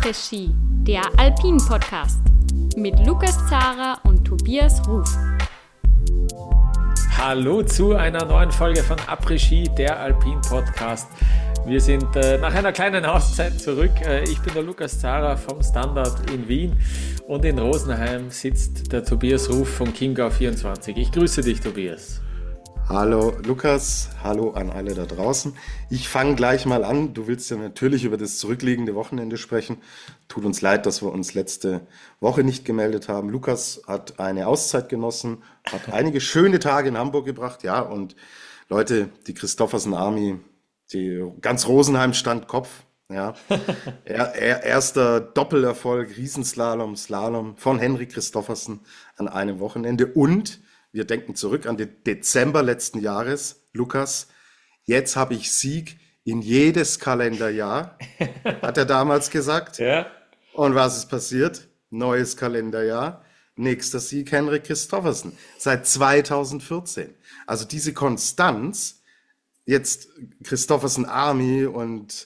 Après-Ski, der Alpin-Podcast mit Lukas Zara und Tobias Ruf. Hallo zu einer neuen Folge von Après-Ski, der Alpin-Podcast. Wir sind nach einer kleinen Auszeit zurück. Ich bin der Lukas Zara vom Standard in Wien und in Rosenheim sitzt der Tobias Ruf von Chiemgau24. Ich grüße dich, Tobias. Hallo Lukas, hallo an alle da draußen. Ich fange gleich mal an. Du willst ja natürlich über das zurückliegende Wochenende sprechen. Tut uns leid, dass wir uns letzte Woche nicht gemeldet haben. Lukas hat eine Auszeit genossen, hat einige schöne Tage in Hamburg gebracht. Ja, und Leute, die Christoffersen Army, die ganz Rosenheim stand Kopf. Ja, erster Doppelerfolg, Riesenslalom, Slalom von Henrik Christoffersen an einem Wochenende. Und wir denken zurück an den Dezember letzten Jahres. Lukas, jetzt habe ich Sieg in jedes Kalenderjahr, hat er damals gesagt. Ja. Und was ist passiert? Neues Kalenderjahr, nächster Sieg Henrik Christoffersen seit 2014. Also diese Konstanz, jetzt Christoffersen Army und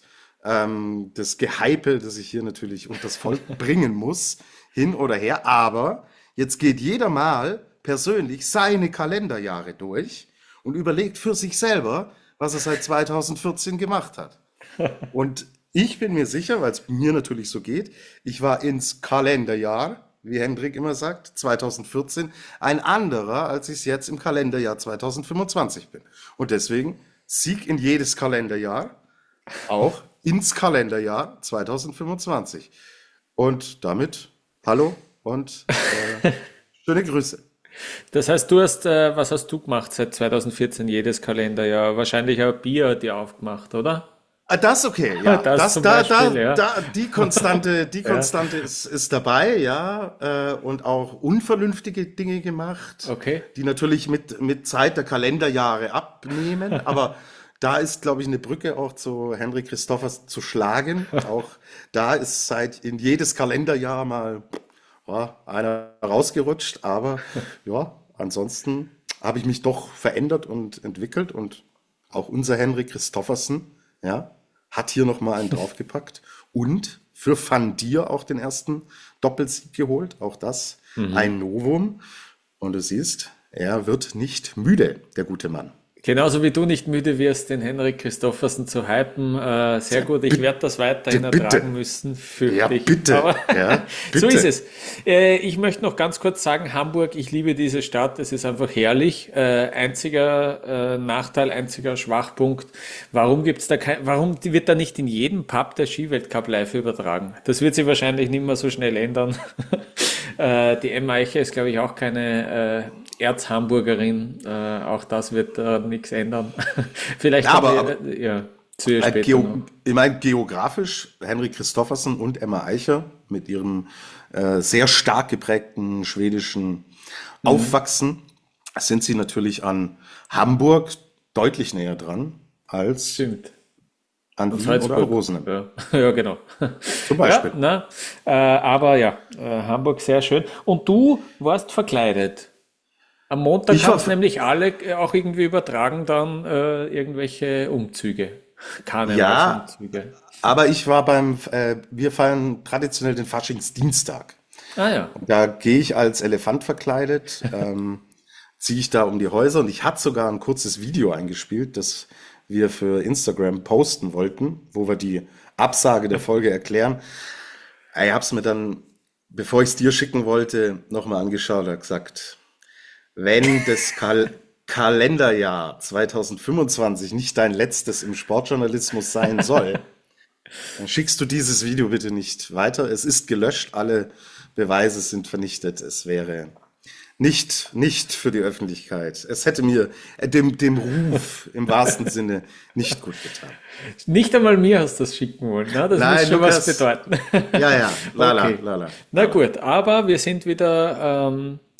das Gehype, das ich hier natürlich unters Volk bringen muss, hin oder her. Aber jetzt geht jeder mal persönlich seine Kalenderjahre durch und überlegt für sich selber, was er seit 2014 gemacht hat. Und ich bin mir sicher, weil es mir natürlich so geht, ich war ins Kalenderjahr, wie Hendrik immer sagt, 2014, ein anderer, als ich es jetzt im Kalenderjahr 2025 bin. Und deswegen Sieg in jedes Kalenderjahr, auch ins Kalenderjahr 2025. Und damit hallo und schöne Grüße. Das heißt, was hast du gemacht seit 2014, jedes Kalenderjahr? Wahrscheinlich ein Bier dir aufgemacht, oder? Das okay, ja. Das zum Beispiel, ja. Die Konstante ist dabei, ja. Und auch unvernünftige Dinge gemacht, Okay. die natürlich mit Zeit der Kalenderjahre abnehmen. Aber da ist, glaube ich, eine Brücke auch zu Henrik Christoffers zu schlagen. Auch da ist in jedes Kalenderjahr mal einer rausgerutscht, aber ja, ansonsten habe ich mich doch verändert und entwickelt und auch unser Henrik Christoffersen, ja, hat hier nochmal einen draufgepackt und für Van Dier auch den ersten Doppelsieg geholt, auch das ein Novum und du siehst, er wird nicht müde, der gute Mann. Genauso wie du nicht müde wirst, den Henrik Christoffersen zu hypen. Sehr gut, ich werde das weiterhin ertragen müssen, fürchte ich. Bitte. Aber Ja, bitte. so ist es. Ich möchte noch ganz kurz sagen, Hamburg, ich liebe diese Stadt, es ist einfach herrlich. Einziger Nachteil, einziger Schwachpunkt, warum wird da nicht in jedem Pub der Skiweltcup live übertragen? Das wird sich wahrscheinlich nicht mehr so schnell ändern. Die Emma Eicher ist, glaube ich, auch keine Erzhamburgerin. Auch das wird nichts ändern. Vielleicht zu ihr später noch. Ich meine, geografisch, Henrik Christoffersen und Emma Eicher mit ihrem sehr stark geprägten schwedischen Aufwachsen sind sie natürlich an Hamburg deutlich näher dran als Stimmt. an Wien oder Rosenheim. Ja, genau. Zum Beispiel. Aber ja, Hamburg sehr schön. Und du warst verkleidet. Am Montag haben es nämlich alle auch irgendwie übertragen, dann irgendwelche Umzüge. Karnevalsumzüge. Aber ich war wir feiern traditionell den Faschingsdienstag. Ah ja. Da gehe ich als Elefant verkleidet, ziehe ich da um die Häuser und ich hatte sogar ein kurzes Video eingespielt, das wir für Instagram posten wollten, wo wir die Absage der Folge erklären. Ich habe es mir dann, bevor ich es dir schicken wollte, nochmal angeschaut und gesagt, wenn das Kalenderjahr 2025 nicht dein letztes im Sportjournalismus sein soll, dann schickst du dieses Video bitte nicht weiter. Es ist gelöscht, alle Beweise sind vernichtet. Es wäre nicht für die Öffentlichkeit. Es hätte mir dem Ruf im wahrsten Sinne nicht gut getan. Nicht einmal mir hast du das schicken wollen, ne? Das muss schon Lukas, was bedeuten. Ja, Okay. lala. Na gut, aber wir sind wieder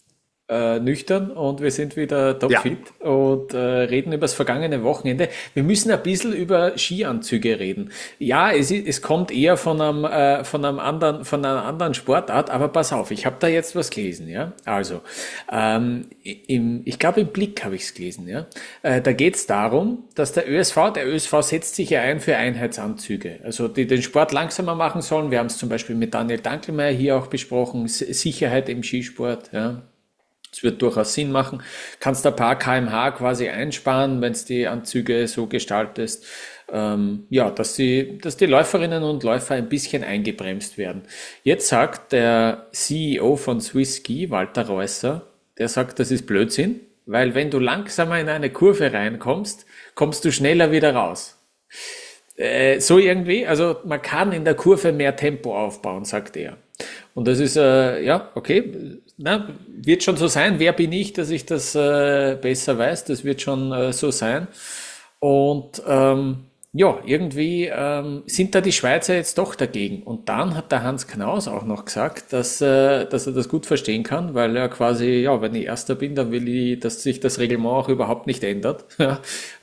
nüchtern und wir sind wieder Ja, topfit und reden über das vergangene Wochenende. Wir müssen ein bisschen über Skianzüge reden. Ja, es kommt eher von einer anderen Sportart, aber pass auf, ich habe da jetzt was gelesen, ja. Also, ich glaube im Blick habe ich es gelesen, ja. Da geht es darum, dass der ÖSV setzt sich ja ein für Einheitsanzüge, also die den Sport langsamer machen sollen. Wir haben es zum Beispiel mit Daniel Dankelmeier hier auch besprochen, Sicherheit im Skisport, ja. Es wird durchaus Sinn machen. Kannst ein paar kmh quasi einsparen, wenn es die Anzüge so gestaltest, ja, dass die Läuferinnen und Läufer ein bisschen eingebremst werden. Jetzt sagt der CEO von Swiss Ski, Walter Reusser, der sagt, das ist Blödsinn, weil wenn du langsamer in eine Kurve reinkommst, kommst du schneller wieder raus. So irgendwie, also man kann in der Kurve mehr Tempo aufbauen, sagt er. Und das ist, ja, okay, na, wird schon so sein. Wer bin ich, dass ich das besser weiß? Das wird schon so sein. Und ja, irgendwie sind da die Schweizer jetzt doch dagegen. Und dann hat der Hans Knaus auch noch gesagt, dass er das gut verstehen kann, weil er quasi, ja, wenn ich Erster bin, dann will ich, dass sich das Reglement auch überhaupt nicht ändert. Ja,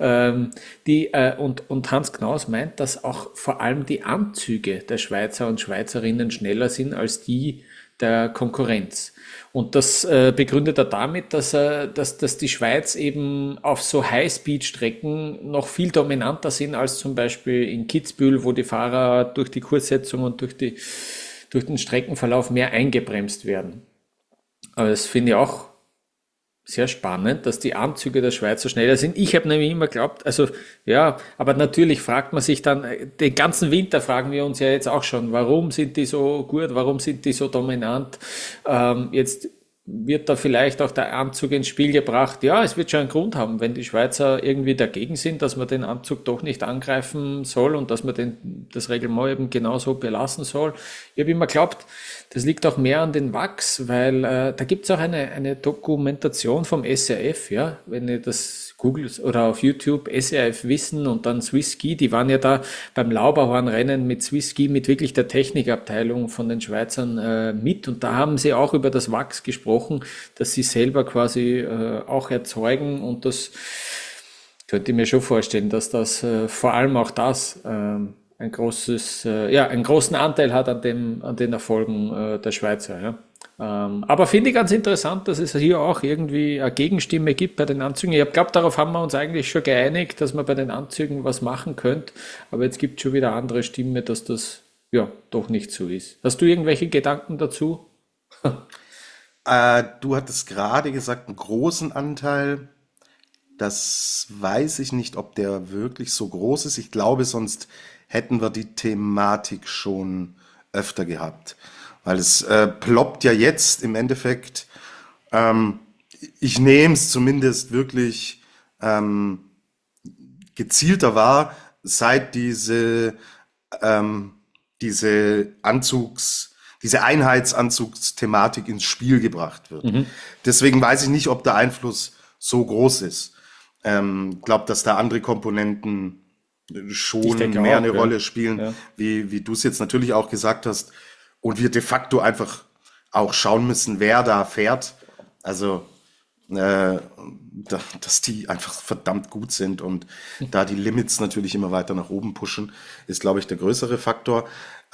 und Hans Knaus meint, dass auch vor allem die Anzüge der Schweizer und Schweizerinnen schneller sind als die der Konkurrenz. Und das begründet er damit, dass die Schweiz eben auf so High-Speed-Strecken noch viel dominanter sind als zum Beispiel in Kitzbühel, wo die Fahrer durch die Kurssetzung und durch den Streckenverlauf mehr eingebremst werden. Aber das finde ich auch sehr spannend, dass die Anzüge der Schweizer schneller sind. Ich habe nämlich immer geglaubt, also ja, aber natürlich fragt man sich dann, den ganzen Winter fragen wir uns ja jetzt auch schon, warum sind die so gut, warum sind die so dominant? Jetzt wird da vielleicht auch der Anzug ins Spiel gebracht. Ja, es wird schon einen Grund haben, wenn die Schweizer irgendwie dagegen sind, dass man den Anzug doch nicht angreifen soll und dass man das Reglement eben genauso belassen soll. Ich habe immer geglaubt, das liegt auch mehr an den Wachs, weil da gibt's auch eine Dokumentation vom SRF, ja, wenn ihr das googelt oder auf YouTube, SRF Wissen und dann Swiss Ski, die waren ja da beim Lauberhornrennen mit Swiss Ski, mit wirklich der Technikabteilung von den Schweizern mit und da haben sie auch über das Wachs gesprochen, dass sie selber quasi auch erzeugen und das könnte ich mir schon vorstellen, dass das vor allem auch das ein einen großen Anteil hat an den Erfolgen der Schweizer. Ja. Aber finde ich ganz interessant, dass es hier auch irgendwie eine Gegenstimme gibt bei den Anzügen. Ich glaube, darauf haben wir uns eigentlich schon geeinigt, dass man bei den Anzügen was machen könnte. Aber jetzt gibt es schon wieder andere Stimme, dass das ja doch nicht so ist. Hast du irgendwelche Gedanken dazu? Du hattest gerade gesagt, einen großen Anteil. Das weiß ich nicht, ob der wirklich so groß ist. Ich glaube, sonst hätten wir die Thematik schon öfter gehabt. Weil es ploppt ja jetzt im Endeffekt, ähm, ich nehme es zumindest wirklich gezielter wahr, seit ähm, diese diese Einheitsanzugsthematik ins Spiel gebracht wird. Deswegen weiß ich nicht, ob der Einfluss so groß ist. Glaube, dass da andere Komponenten Ich schon denke mehr auch, eine ja. Rolle spielen, Ja. wie du es jetzt natürlich auch gesagt hast. Und wir de facto einfach auch schauen müssen, wer da fährt. Also, dass die einfach verdammt gut sind und da die Limits natürlich immer weiter nach oben pushen, ist, glaube ich, der größere Faktor.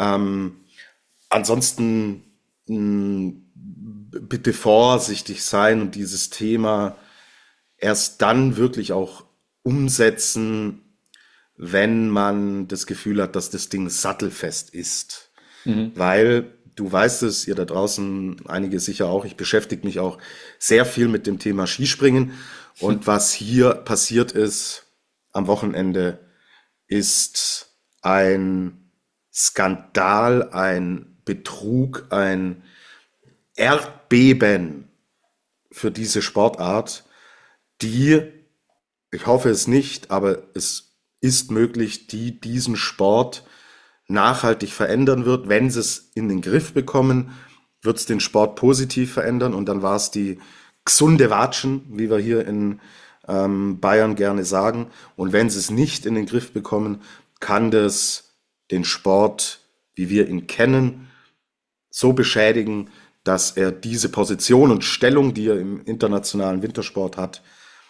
Ansonsten bitte vorsichtig sein und dieses Thema erst dann wirklich auch umsetzen, wenn man das Gefühl hat, dass das Ding sattelfest ist. Weil du weißt es, ihr da draußen, einige sicher auch, ich beschäftige mich auch sehr viel mit dem Thema Skispringen. Und was hier passiert ist am Wochenende, ist ein Skandal, ein Betrug, ein Erdbeben für diese Sportart, die, ich hoffe es nicht, aber es ist möglich, die diesen Sport nachhaltig verändern wird. Wenn sie es in den Griff bekommen, wird es den Sport positiv verändern und dann war es die gesunde Watschen, wie wir hier in Bayern gerne sagen. Und wenn sie es nicht in den Griff bekommen, kann das den Sport, wie wir ihn kennen, so beschädigen, dass er diese Position und Stellung, die er im internationalen Wintersport hat,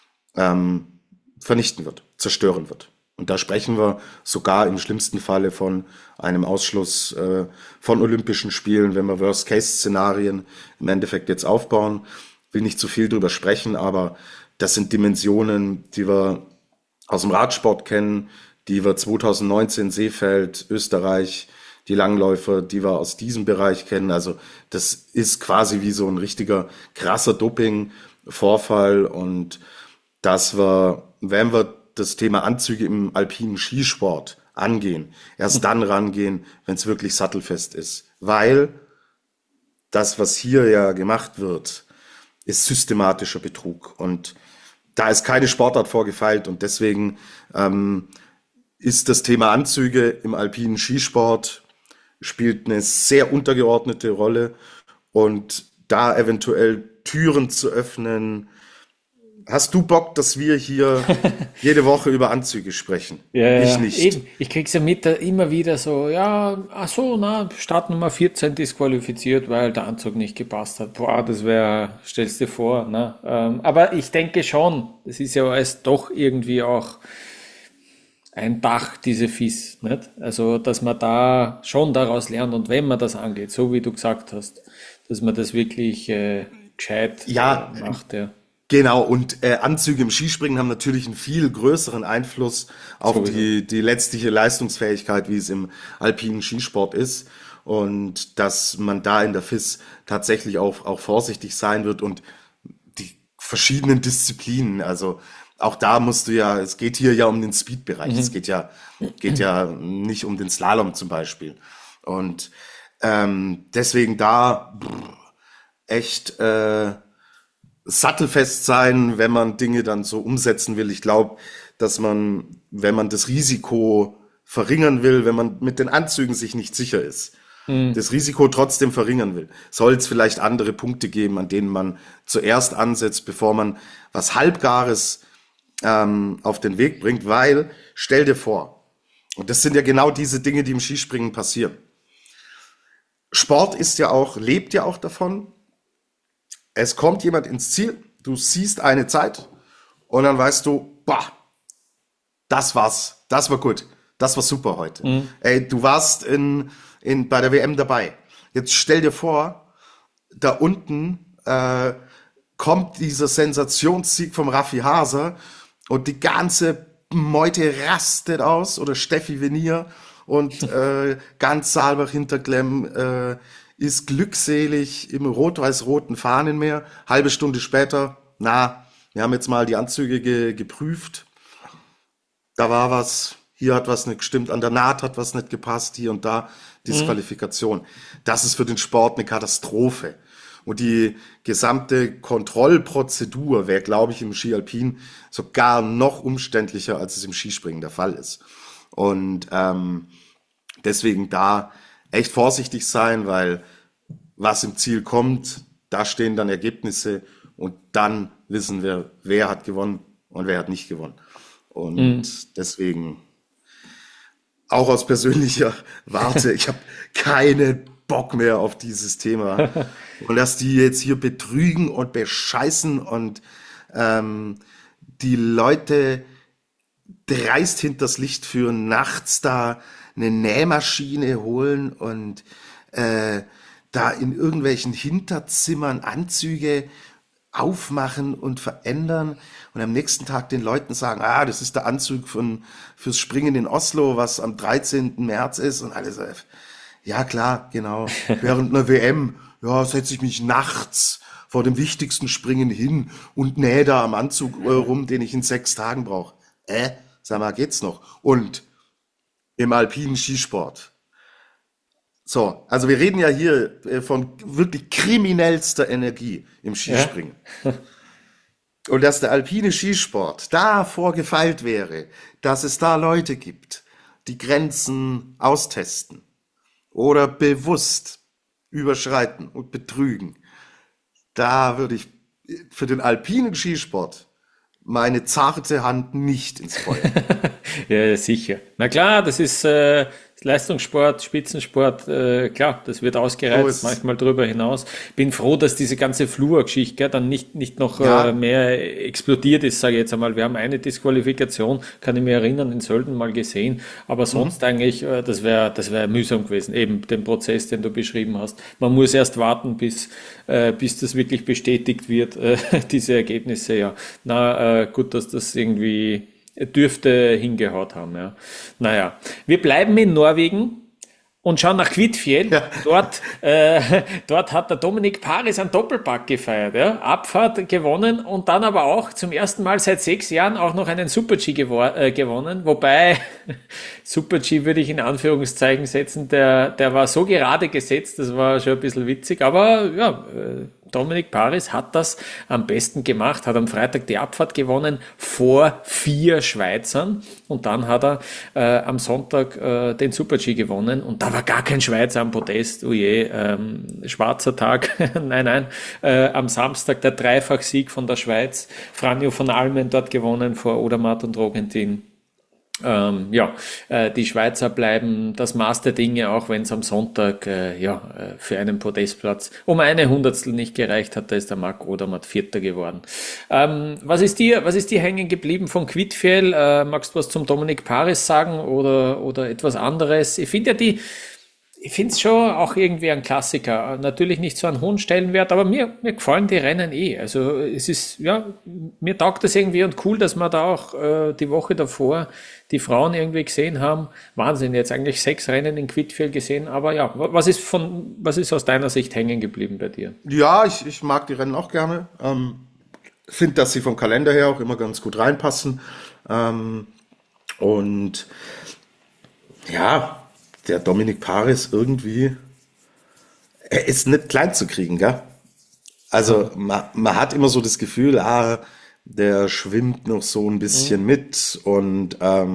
vernichten wird, zerstören wird. Und da sprechen wir sogar im schlimmsten Falle von einem Ausschluss von Olympischen Spielen, wenn wir Worst-Case-Szenarien im Endeffekt jetzt aufbauen. Will nicht zu viel drüber sprechen, aber das sind Dimensionen, die wir aus dem Radsport kennen, die wir 2019 Seefeld, Österreich, die Langläufer, die wir aus diesem Bereich kennen. Also das ist quasi wie so ein richtiger krasser Doping-Vorfall und dass wir, wenn wir das Thema Anzüge im alpinen Skisport angehen, erst dann rangehen, wenn es wirklich sattelfest ist. Weil das, was hier ja gemacht wird, ist systematischer Betrug. Und da ist keine Sportart vorgefeilt und deswegen ist das Thema Anzüge im alpinen Skisport spielt eine sehr untergeordnete Rolle und da eventuell Türen zu öffnen. Hast du Bock, dass wir hier jede Woche über Anzüge sprechen? Ja, Ich nicht. eben. Ich krieg's ja mit, immer wieder so, ja, ach so, na, Startnummer 14 disqualifiziert, weil der Anzug nicht gepasst hat. Boah, das wäre, stell's dir vor, ne? Aber ich denke schon, das ist ja alles doch irgendwie auch ein Dach, diese FIS, nicht? Also, dass man da schon daraus lernt und wenn man das angeht, so wie du gesagt hast, dass man das wirklich gescheit Ja, macht, ja. genau. Und Anzüge im Skispringen haben natürlich einen viel größeren Einfluss auf Sowieso. die letztliche Leistungsfähigkeit, wie es im alpinen Skisport ist. Und dass man da in der FIS tatsächlich auch vorsichtig sein wird und die verschiedenen Disziplinen, also auch da musst du ja, es geht hier ja um den Speed-Bereich, es geht ja nicht um den Slalom zum Beispiel. Und deswegen da echt sattelfest sein, wenn man Dinge dann so umsetzen will. Ich glaube, dass man, wenn man das Risiko verringern will, wenn man mit den Anzügen sich nicht sicher ist, das Risiko trotzdem verringern will, soll es vielleicht andere Punkte geben, an denen man zuerst ansetzt, bevor man was Halbgares auf den Weg bringt, weil, stell dir vor, und das sind ja genau diese Dinge, die im Skispringen passieren. Sport ist ja auch, lebt ja auch davon. Es kommt jemand ins Ziel, du siehst eine Zeit und dann weißt du, boah, das war's, das war gut, das war super heute. Ey, du warst bei der WM dabei. Jetzt stell dir vor, da unten kommt dieser Sensationssieg vom Raffi Haser und die ganze Meute rastet aus oder Steffi Venier und ganz Saalbach-Hinterklemm ist glückselig im rot-weiß-roten Fahnenmeer. Halbe Stunde später, wir haben jetzt mal die Anzüge geprüft. Da war was, hier hat was nicht gestimmt, an der Naht hat was nicht gepasst, hier und da Disqualifikation. Das ist für den Sport eine Katastrophe. Und die gesamte Kontrollprozedur wäre, glaube ich, im Ski Alpin sogar noch umständlicher, als es im Skispringen der Fall ist. Und deswegen da echt vorsichtig sein, weil was im Ziel kommt, da stehen dann Ergebnisse und dann wissen wir, wer hat gewonnen und wer hat nicht gewonnen. Und deswegen auch aus persönlicher Warte, ich habe keinen Bock mehr auf dieses Thema. Und dass die jetzt hier betrügen und bescheißen und die Leute dreist hinters Licht führen, nachts da eine Nähmaschine holen und da in irgendwelchen Hinterzimmern Anzüge aufmachen und verändern und am nächsten Tag den Leuten sagen, das ist der Anzug fürs Springen in Oslo, was am 13. März ist und alles. Ja, klar, genau. Während einer WM, setze ich mich nachts vor dem wichtigsten Springen hin und nähe da am Anzug rum, den ich in 6 Tagen brauche. Sag mal, geht's noch? Und im alpinen Skisport. So, also wir reden ja hier von wirklich kriminellster Energie im Skispringen. Ja. Und dass der alpine Skisport davor gefeilt wäre, dass es da Leute gibt, die Grenzen austesten oder bewusst überschreiten und betrügen, da würde ich für den alpinen Skisport meine zarte Hand nicht ins Feuer. Ja, sicher. Na klar, das ist Leistungssport, Spitzensport, klar, das wird So ausgereizt, ist, manchmal darüber hinaus. Bin froh, dass diese ganze Fluor-Geschichte gell, dann nicht noch ja, mehr explodiert ist, sage ich jetzt einmal. Wir haben eine Disqualifikation, kann ich mich erinnern, in Sölden mal gesehen, aber sonst eigentlich, das wär mühsam gewesen, eben den Prozess, den du beschrieben hast. Man muss erst warten, bis das wirklich bestätigt wird, diese Ergebnisse, ja. Na, gut, dass das irgendwie dürfte hingehaut haben, ja. Naja, wir bleiben in Norwegen und schauen nach Kvitfjell. ja, Dort hat der Dominik Paris einen Doppelpack gefeiert. Ja? Abfahrt gewonnen und dann aber auch zum ersten Mal seit 6 Jahren auch noch einen Super-G gewonnen. Wobei, Super-G würde ich in Anführungszeichen setzen, der war so gerade gesetzt, das war schon ein bisschen witzig. Aber ja, Dominik Paris hat das am besten gemacht, hat am Freitag die Abfahrt gewonnen vor 4 Schweizern und dann hat er am Sonntag den Super-G gewonnen und da war gar kein Schweizer am Podest, oh je, schwarzer Tag, nein, am Samstag der Dreifachsieg von der Schweiz, Franjo von Almen dort gewonnen vor Odermatt und Rogentin. Die Schweizer bleiben das Maß der Dinge, auch wenn es am Sonntag für einen Podestplatz um eine Hundertstel nicht gereicht hat. Da ist der Marc Odermatt Vierter geworden. Was ist dir hängen geblieben von Kvitfjell? Magst du was zum Dominik Paris sagen oder etwas anderes? Ich finde es schon auch irgendwie ein Klassiker. Natürlich nicht so einen hohen Stellenwert, aber mir gefallen die Rennen eh. Also es ist, ja, mir taugt das irgendwie und cool, dass wir da auch die Woche davor die Frauen irgendwie gesehen haben. Wahnsinn, jetzt eigentlich 6 Rennen in Kvitfjell gesehen. Aber ja, was ist aus deiner Sicht hängen geblieben bei dir? ja, ich mag die Rennen auch gerne. Finde, dass sie vom Kalender her auch immer ganz gut reinpassen. Und ja, der Dominik Paris irgendwie, er ist nicht klein zu kriegen, gell? Also man hat immer so das Gefühl, der schwimmt noch so ein bisschen mit und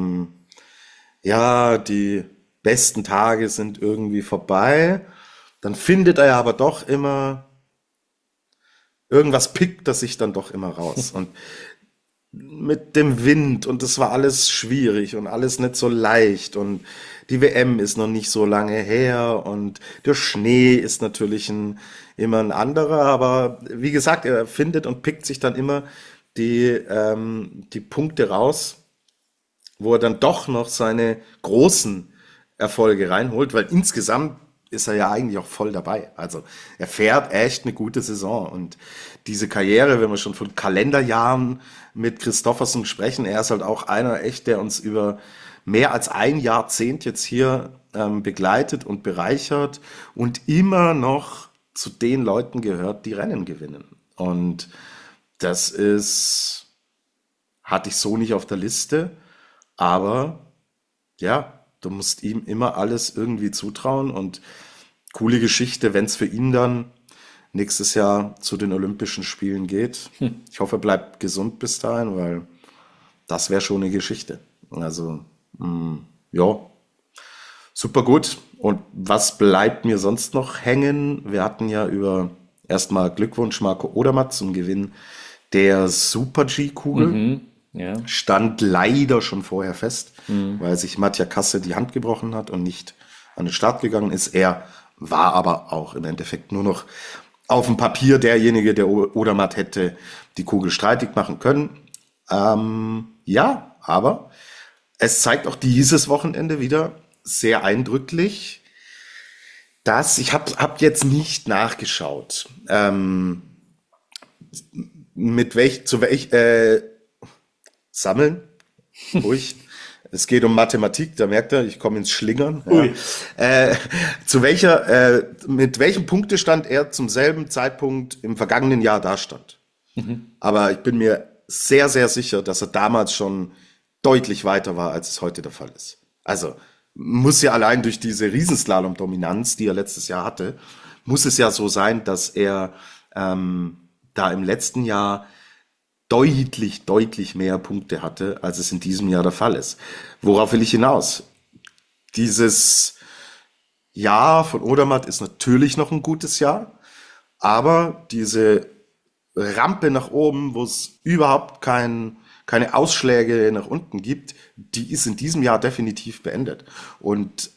ja, die besten Tage sind irgendwie vorbei. Dann findet er aber doch immer, irgendwas pickt er sich dann doch immer raus. Und mit dem Wind und das war alles schwierig und alles nicht so leicht und die WM ist noch nicht so lange her und der Schnee ist natürlich immer ein anderer, aber wie gesagt, er findet und pickt sich dann immer die Punkte raus, wo er dann doch noch seine großen Erfolge reinholt, weil insgesamt ist er ja eigentlich auch voll dabei. Also er fährt echt eine gute Saison und diese Karriere, wenn wir schon von Kalenderjahren mit Christoffersen sprechen, er ist halt auch einer echt, der uns über mehr als ein Jahrzehnt jetzt hier begleitet und bereichert und immer noch zu den Leuten gehört, die Rennen gewinnen. Und das hatte ich so nicht auf der Liste, aber ja, du musst ihm immer alles irgendwie zutrauen und coole Geschichte, wenn es für ihn dann nächstes Jahr zu den Olympischen Spielen geht. Ich hoffe, er bleibt gesund bis dahin, weil das wäre schon eine Geschichte. Also, ja, super gut. Und was bleibt mir sonst noch hängen? Wir hatten ja erstmal Glückwunsch Marco Odermatt zum Gewinn der Super-G-Kugel. Ja. Stand leider schon vorher fest, weil sich Mattia Kasse die Hand gebrochen hat und nicht an den Start gegangen ist. Er war aber auch im Endeffekt nur noch auf dem Papier derjenige, der Odermatt hätte die Kugel streitig machen können. Ja, aber es zeigt auch dieses Wochenende wieder sehr eindrücklich, dass ich hab jetzt nicht nachgeschaut, sammeln, ruhig. Es geht um Mathematik, da merkt er, ich komme ins Schlingern. Ja. Mit welchem Punktestand er zum selben Zeitpunkt im vergangenen Jahr dastand. Aber ich bin mir sehr, sehr sicher, dass er damals schon deutlich weiter war, als es heute der Fall ist. Also muss ja allein durch diese Riesenslalom-Dominanz, die er letztes Jahr hatte, muss es ja so sein, dass er da im letzten Jahr deutlich mehr Punkte hatte, als es in diesem Jahr der Fall ist. Worauf will ich hinaus? Dieses Jahr von Odermatt ist natürlich noch ein gutes Jahr, aber diese Rampe nach oben, wo es überhaupt keine Ausschläge nach unten gibt, die ist in diesem Jahr definitiv beendet. Und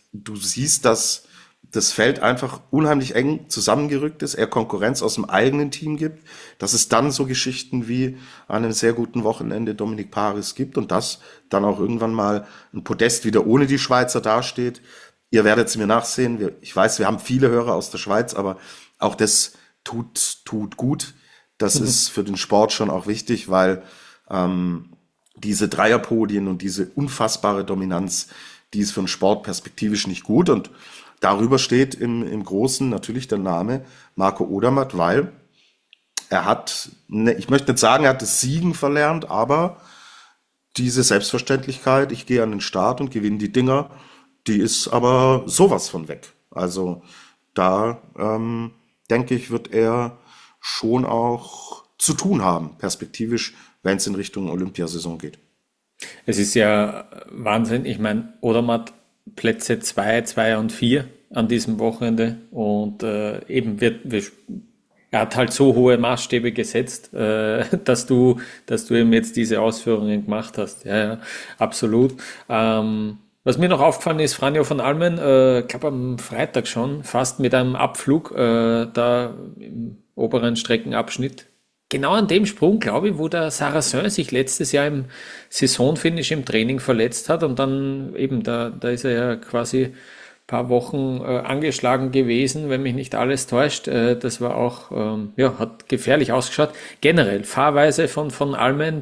du siehst, dass das Feld einfach unheimlich eng zusammengerückt ist, er Konkurrenz aus dem eigenen Team gibt, dass es dann so Geschichten wie an einem sehr guten Wochenende Dominik Paris gibt und dass dann auch irgendwann mal ein Podest wieder ohne die Schweizer dasteht. Ihr werdet es mir nachsehen. Ich weiß, wir haben viele Hörer aus der Schweiz, aber auch das tut gut. Das ist für den Sport schon auch wichtig, weil diese Dreierpodien und diese unfassbare Dominanz, die ist für den Sport perspektivisch nicht gut. Und darüber steht im Großen natürlich der Name Marco Odermatt, weil er hat, ich möchte nicht sagen, er hat das Siegen verlernt, aber diese Selbstverständlichkeit, ich gehe an den Start und gewinne die Dinger, die ist aber sowas von weg. Also da denke ich, wird er schon auch zu tun haben, perspektivisch, wenn es in Richtung Olympiasaison geht. Es ist ja Wahnsinn. Ich meine, Odermatt Plätze 2, 2 und 4 an diesem Wochenende und eben er hat halt so hohe Maßstäbe gesetzt, dass du eben jetzt diese Ausführungen gemacht hast. Ja, ja, absolut. Was mir noch aufgefallen ist, Franjo van Almen, ich glaube am Freitag schon, fast mit einem Abflug da im oberen Streckenabschnitt. Genau an dem Sprung, glaube ich, wo der Sarrazin sich letztes Jahr im Saisonfinish im Training verletzt hat und dann eben, da ist er ja quasi ein paar Wochen angeschlagen gewesen, wenn mich nicht alles täuscht. Das war auch, hat gefährlich ausgeschaut. Generell, Fahrweise von Almen,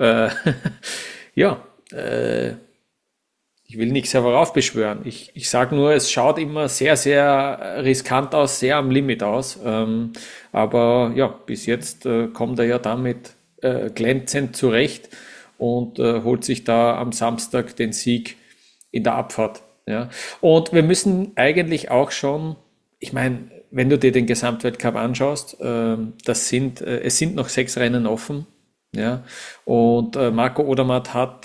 ich will nichts heraufbeschwören. Ich sage nur, es schaut immer sehr, sehr riskant aus, sehr am Limit aus. Aber ja, bis jetzt kommt er ja damit glänzend zurecht und holt sich da am Samstag den Sieg in der Abfahrt. Ja. Und wir müssen eigentlich auch schon, ich meine, wenn du dir den Gesamtweltcup anschaust, es sind noch 6 Rennen offen. Ja, und Marco Odermatt hat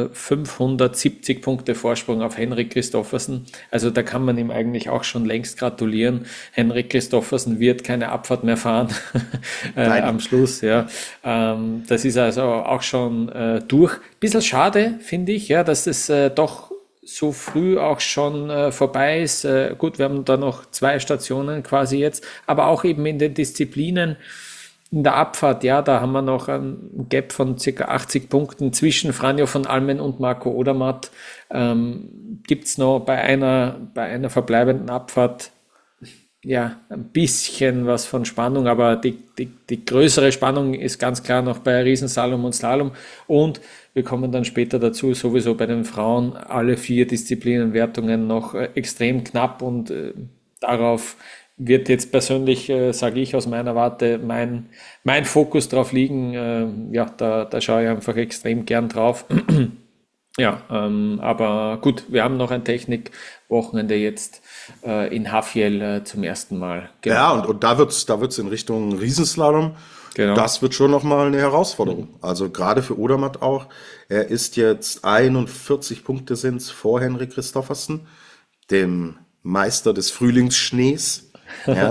570 Punkte Vorsprung auf Henrik Christophersen. Also da kann man ihm eigentlich auch schon längst gratulieren. Henrik Christophersen wird keine Abfahrt mehr fahren am Schluss. Ja, das ist also auch schon durch. Bisschen schade, finde ich, ja, dass es doch so früh auch schon vorbei ist. Gut, wir haben da noch 2 Stationen quasi jetzt, aber auch eben in den Disziplinen. In der Abfahrt, ja, da haben wir noch ein Gap von ca. 80 Punkten zwischen Franjo van Almen und Marco Odermatt. Gibt's noch bei einer verbleibenden Abfahrt ja ein bisschen was von Spannung, aber die größere Spannung ist ganz klar noch bei Riesenslalom und Slalom. Und wir kommen dann später dazu, sowieso bei den Frauen, alle 4 Disziplinenwertungen noch extrem knapp und darauf wird jetzt persönlich, sage ich aus meiner Warte, mein Fokus drauf liegen. Da schaue ich einfach extrem gern drauf. Ja, aber gut, wir haben noch ein Technikwochenende jetzt in Hafiel zum ersten Mal. Genau. Ja, und da wird's in Richtung Riesenslalom. Genau. Das wird schon nochmal eine Herausforderung. Also gerade für Odermatt auch. Er ist jetzt 41 Punkte sind's vor Henrik Christophersen, dem Meister des Frühlingsschnees. Ja,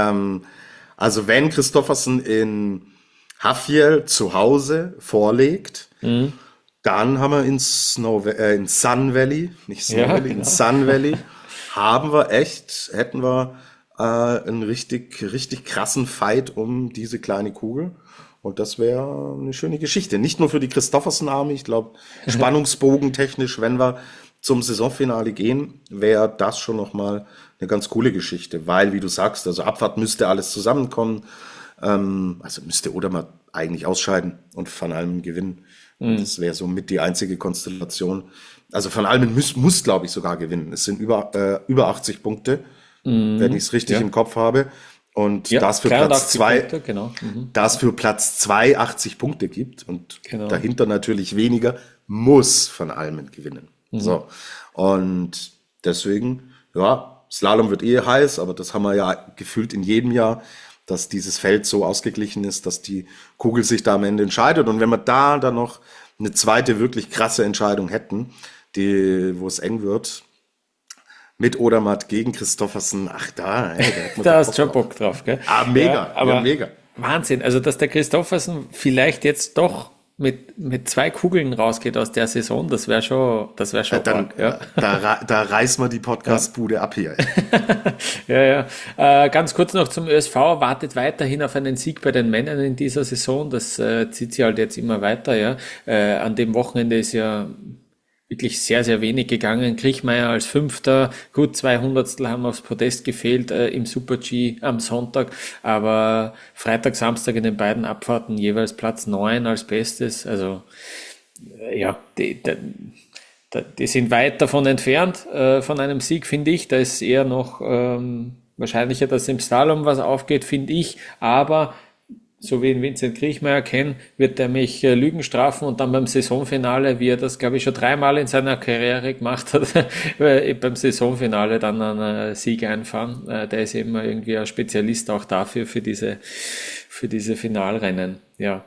also wenn Christophersen in Hafiel zu Hause vorlegt, dann haben wir in Sun Valley, nicht Snow Valley, in Sun Valley, hätten wir einen richtig krassen Fight um diese kleine Kugel. Und das wäre eine schöne Geschichte. Nicht nur für die Christophersen-Army, ich glaube, spannungsbogentechnisch, wenn wir zum Saisonfinale gehen, wäre das schon nochmal eine ganz coole Geschichte, weil, wie du sagst, also Abfahrt müsste alles zusammenkommen, also müsste Odermatt eigentlich ausscheiden und Van Almen gewinnen. Und das wäre somit die einzige Konstellation. Also Van Almen muss glaube ich, sogar gewinnen. Es sind über 80 Punkte, wenn ich es richtig im Kopf habe. Und das für Platz 2, genau. Das für Platz 2 80 Punkte gibt und dahinter natürlich weniger, muss Van Almen gewinnen. So. Und deswegen, ja, Slalom wird heiß, aber das haben wir ja gefühlt in jedem Jahr, dass dieses Feld so ausgeglichen ist, dass die Kugel sich da am Ende entscheidet. Und wenn wir da dann noch eine zweite wirklich krasse Entscheidung hätten, wo es eng wird, mit Odermatt gegen Christophersen, da hast du schon Bock drauf, gell? Mega, aber mega. Wahnsinn, also dass der Christophersen vielleicht jetzt doch mit 2 Kugeln rausgeht aus der Saison, das wäre schon Dann, arg, ja. da reißen wir die Podcast-Bude ab hier. Ja, ja. Ganz kurz noch zum ÖSV, wartet weiterhin auf einen Sieg bei den Männern in dieser Saison. Das zieht sich halt jetzt immer weiter, ja. An dem Wochenende ist ja wirklich sehr, sehr wenig gegangen. Kriechmeier als Fünfter, gut 200 haben aufs Podest gefehlt im Super-G am Sonntag, aber Freitag, Samstag in den beiden Abfahrten jeweils Platz 9 als Bestes. Also ja, die sind weit davon entfernt von einem Sieg, finde ich. Da ist eher noch wahrscheinlicher, dass im Slalom was aufgeht, finde ich. Aber so wie ihn Vincent Kriechmeier kenne, wird er mich Lügen strafen und dann beim Saisonfinale, wie er das, glaube ich, schon 3-mal in seiner Karriere gemacht hat, beim Saisonfinale dann einen Sieg einfahren. Der ist eben irgendwie ein Spezialist auch dafür, für diese Finalrennen. Ja.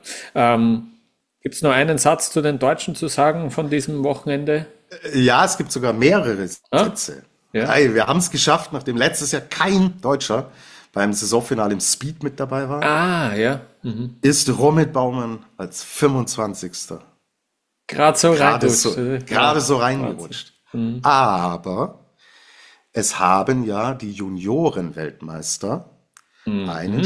Gibt es noch einen Satz zu den Deutschen zu sagen von diesem Wochenende? Ja, es gibt sogar mehrere Sätze. Ja. Hey, wir haben es geschafft, nachdem letztes Jahr kein Deutscher beim Saisonfinale im Speed mit dabei war, Ja. ist Romit Baumann als 25. Gerade so Gerade so reingerutscht. Aber es haben ja die Junioren-Weltmeister einen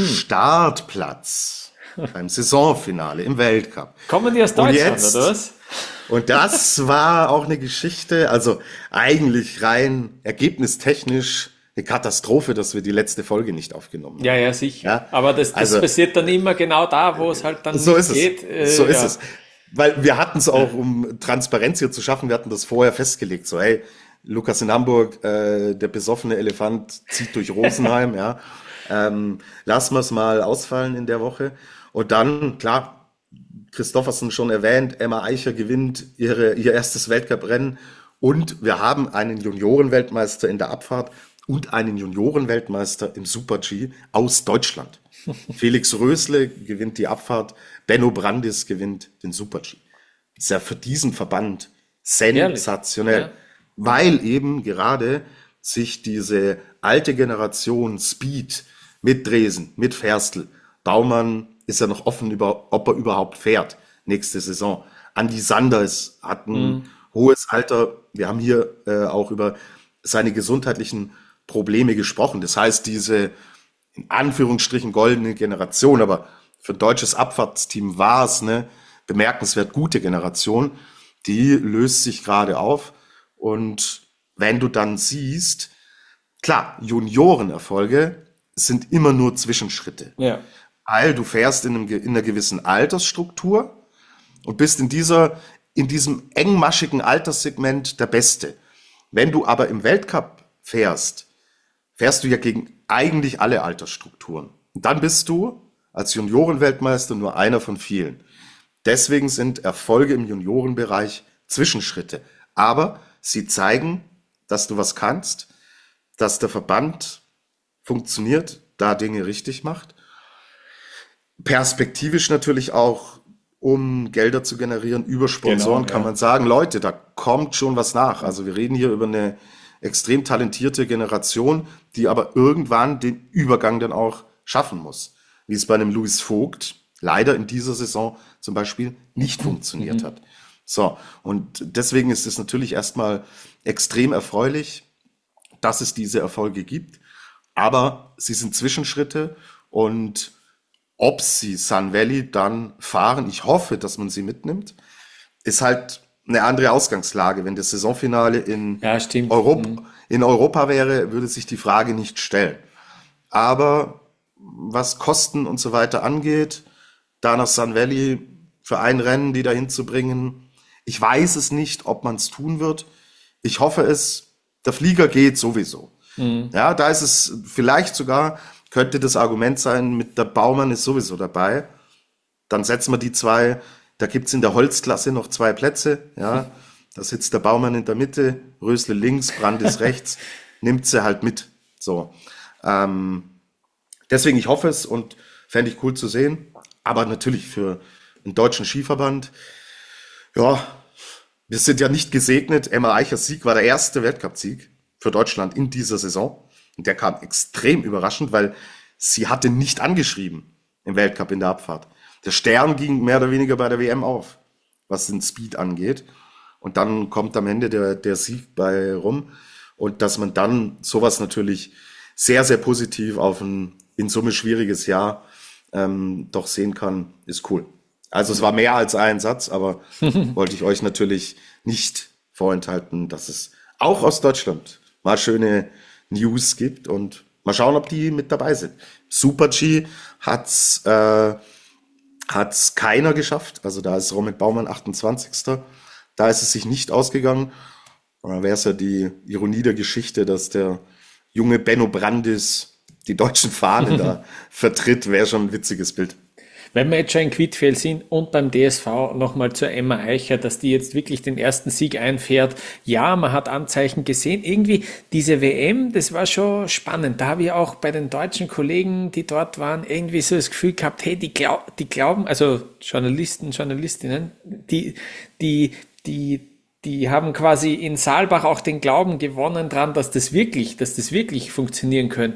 Startplatz beim Saisonfinale im Weltcup. Kommen die aus Deutschland, oder was? Und das war auch eine Geschichte, also eigentlich rein ergebnistechnisch eine Katastrophe, dass wir die letzte Folge nicht aufgenommen haben. Ja, sicher. Ja? Aber das Also, passiert dann immer genau da, wo es halt dann so nicht ist es. geht. So ist es. Weil wir hatten es auch, um Transparenz hier zu schaffen, wir hatten das vorher festgelegt. So, hey, Lukas in Hamburg, der besoffene Elefant zieht durch Rosenheim, ja. Lassen wir es mal ausfallen in der Woche. Und dann, klar, Christoffersen schon erwähnt, Emma Eicher gewinnt ihr erstes Weltcuprennen und wir haben einen Juniorenweltmeister in der Abfahrt und einen Juniorenweltmeister im Super-G aus Deutschland. Felix Rösle gewinnt die Abfahrt, Benno Brandis gewinnt den Super-G. Ist ja für diesen Verband sensationell, Ja. weil eben gerade sich diese alte Generation Speed mit Dresen, mit Ferstl, Baumann ist ja noch offen, ob er überhaupt fährt nächste Saison. Andi Sanders hat ein hohes Alter. Wir haben hier auch über seine gesundheitlichen Probleme gesprochen. Das heißt, diese in Anführungsstrichen goldene Generation, aber für ein deutsches Abfahrtsteam war es eine bemerkenswert gute Generation, die löst sich gerade auf. Und wenn du dann siehst, klar, Juniorenerfolge sind immer nur Zwischenschritte. Ja. Weil du fährst in einer gewissen Altersstruktur und bist in diesem engmaschigen Alterssegment der Beste. Wenn du aber im Weltcup fährst du ja gegen eigentlich alle Altersstrukturen. Und dann bist du als Juniorenweltmeister nur einer von vielen. Deswegen sind Erfolge im Juniorenbereich Zwischenschritte. Aber sie zeigen, dass du was kannst, dass der Verband funktioniert, da Dinge richtig macht. Perspektivisch natürlich auch, um Gelder zu generieren über Sponsoren, Genau, kann ja. man sagen, Leute, da kommt schon was nach. Also wir reden hier über eine extrem talentierte Generation, die aber irgendwann den Übergang dann auch schaffen muss. Wie es bei einem Louis Vogt leider in dieser Saison zum Beispiel nicht funktioniert hat. So, und deswegen ist es natürlich erstmal extrem erfreulich, dass es diese Erfolge gibt, aber sie sind Zwischenschritte und ob sie Sun Valley dann fahren, ich hoffe, dass man sie mitnimmt, ist halt eine andere Ausgangslage. Wenn das Saisonfinale in Stimmt. Europa wäre, würde sich die Frage nicht stellen. Aber was Kosten und so weiter angeht, da nach Sun Valley für ein Rennen die dahin zu bringen, ich weiß es nicht, ob man es tun wird. Ich hoffe es, der Flieger geht sowieso. Ja, da ist es vielleicht sogar, könnte das Argument sein, mit der Baumann ist sowieso dabei. Dann setzen wir die zwei, da gibt's in der Holzklasse noch 2 Plätze. Ja, da sitzt der Baumann in der Mitte, Rösle links, Brandis rechts, nimmt sie halt mit. So. Deswegen, ich hoffe es und fände ich cool zu sehen. Aber natürlich für einen deutschen Skiverband, ja, wir sind ja nicht gesegnet. Emma Eichers Sieg war der erste Weltcup-Sieg für Deutschland in dieser Saison. Und der kam extrem überraschend, weil sie hatte nicht angeschrieben im Weltcup in der Abfahrt. Der Stern ging mehr oder weniger bei der WM auf, was den Speed angeht. Und dann kommt am Ende der Sieg bei rum. Und dass man dann sowas natürlich sehr, sehr positiv auf ein in Summe schwieriges Jahr doch sehen kann, ist cool. Also es war mehr als ein Satz, aber wollte ich euch natürlich nicht vorenthalten, dass es auch aus Deutschland mal schöne News gibt und mal schauen, ob die mit dabei sind. Super G hat's keiner geschafft. Also da ist Roman Baumann 28. Da ist es sich nicht ausgegangen. Und dann wäre es ja die Ironie der Geschichte, dass der junge Benno Brandis die deutschen Fahnen da vertritt, wäre schon ein witziges Bild. Wenn wir jetzt schon in Quidfjell sind und beim DSV nochmal zur Emma Eicher, dass die jetzt wirklich den ersten Sieg einfährt. Ja, man hat Anzeichen gesehen. Irgendwie diese WM, das war schon spannend. Da habe ich auch bei den deutschen Kollegen, die dort waren, irgendwie so das Gefühl gehabt, hey, die glauben, also Journalisten, Journalistinnen, die haben quasi in Saalbach auch den Glauben gewonnen dran, dass das wirklich funktionieren könnte,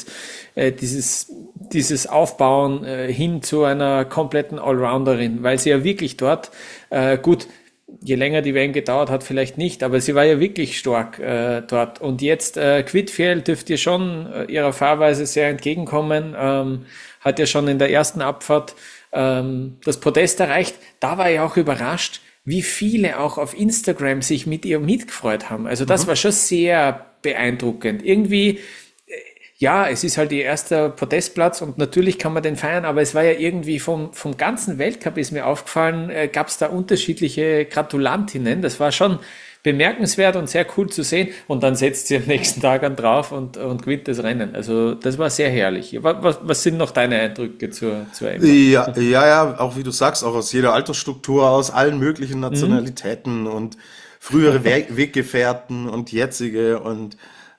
dieses Aufbauen hin zu einer kompletten Allrounderin, weil sie ja wirklich dort, gut, je länger die WM gedauert hat, vielleicht nicht, aber sie war ja wirklich stark dort. Und jetzt Quidfjell dürfte ihr schon ihrer Fahrweise sehr entgegenkommen, hat ja schon in der ersten Abfahrt das Podest erreicht. Da war ich auch überrascht, wie viele auch auf Instagram sich mit ihr mitgefreut haben. Also das war schon sehr beeindruckend. Irgendwie, ja, es ist halt ihr erster Podestplatz und natürlich kann man den feiern, aber es war ja irgendwie vom ganzen Weltcup, ist mir aufgefallen, gab es da unterschiedliche Gratulantinnen. Das war schon bemerkenswert und sehr cool zu sehen. Und dann setzt sie am nächsten Tag an drauf und gewinnt das Rennen. Also das war sehr herrlich. Was sind noch deine Eindrücke zur Emma? Ja, auch wie du sagst, auch aus jeder Altersstruktur, aus allen möglichen Nationalitäten und frühere Weggefährten und jetzige. Und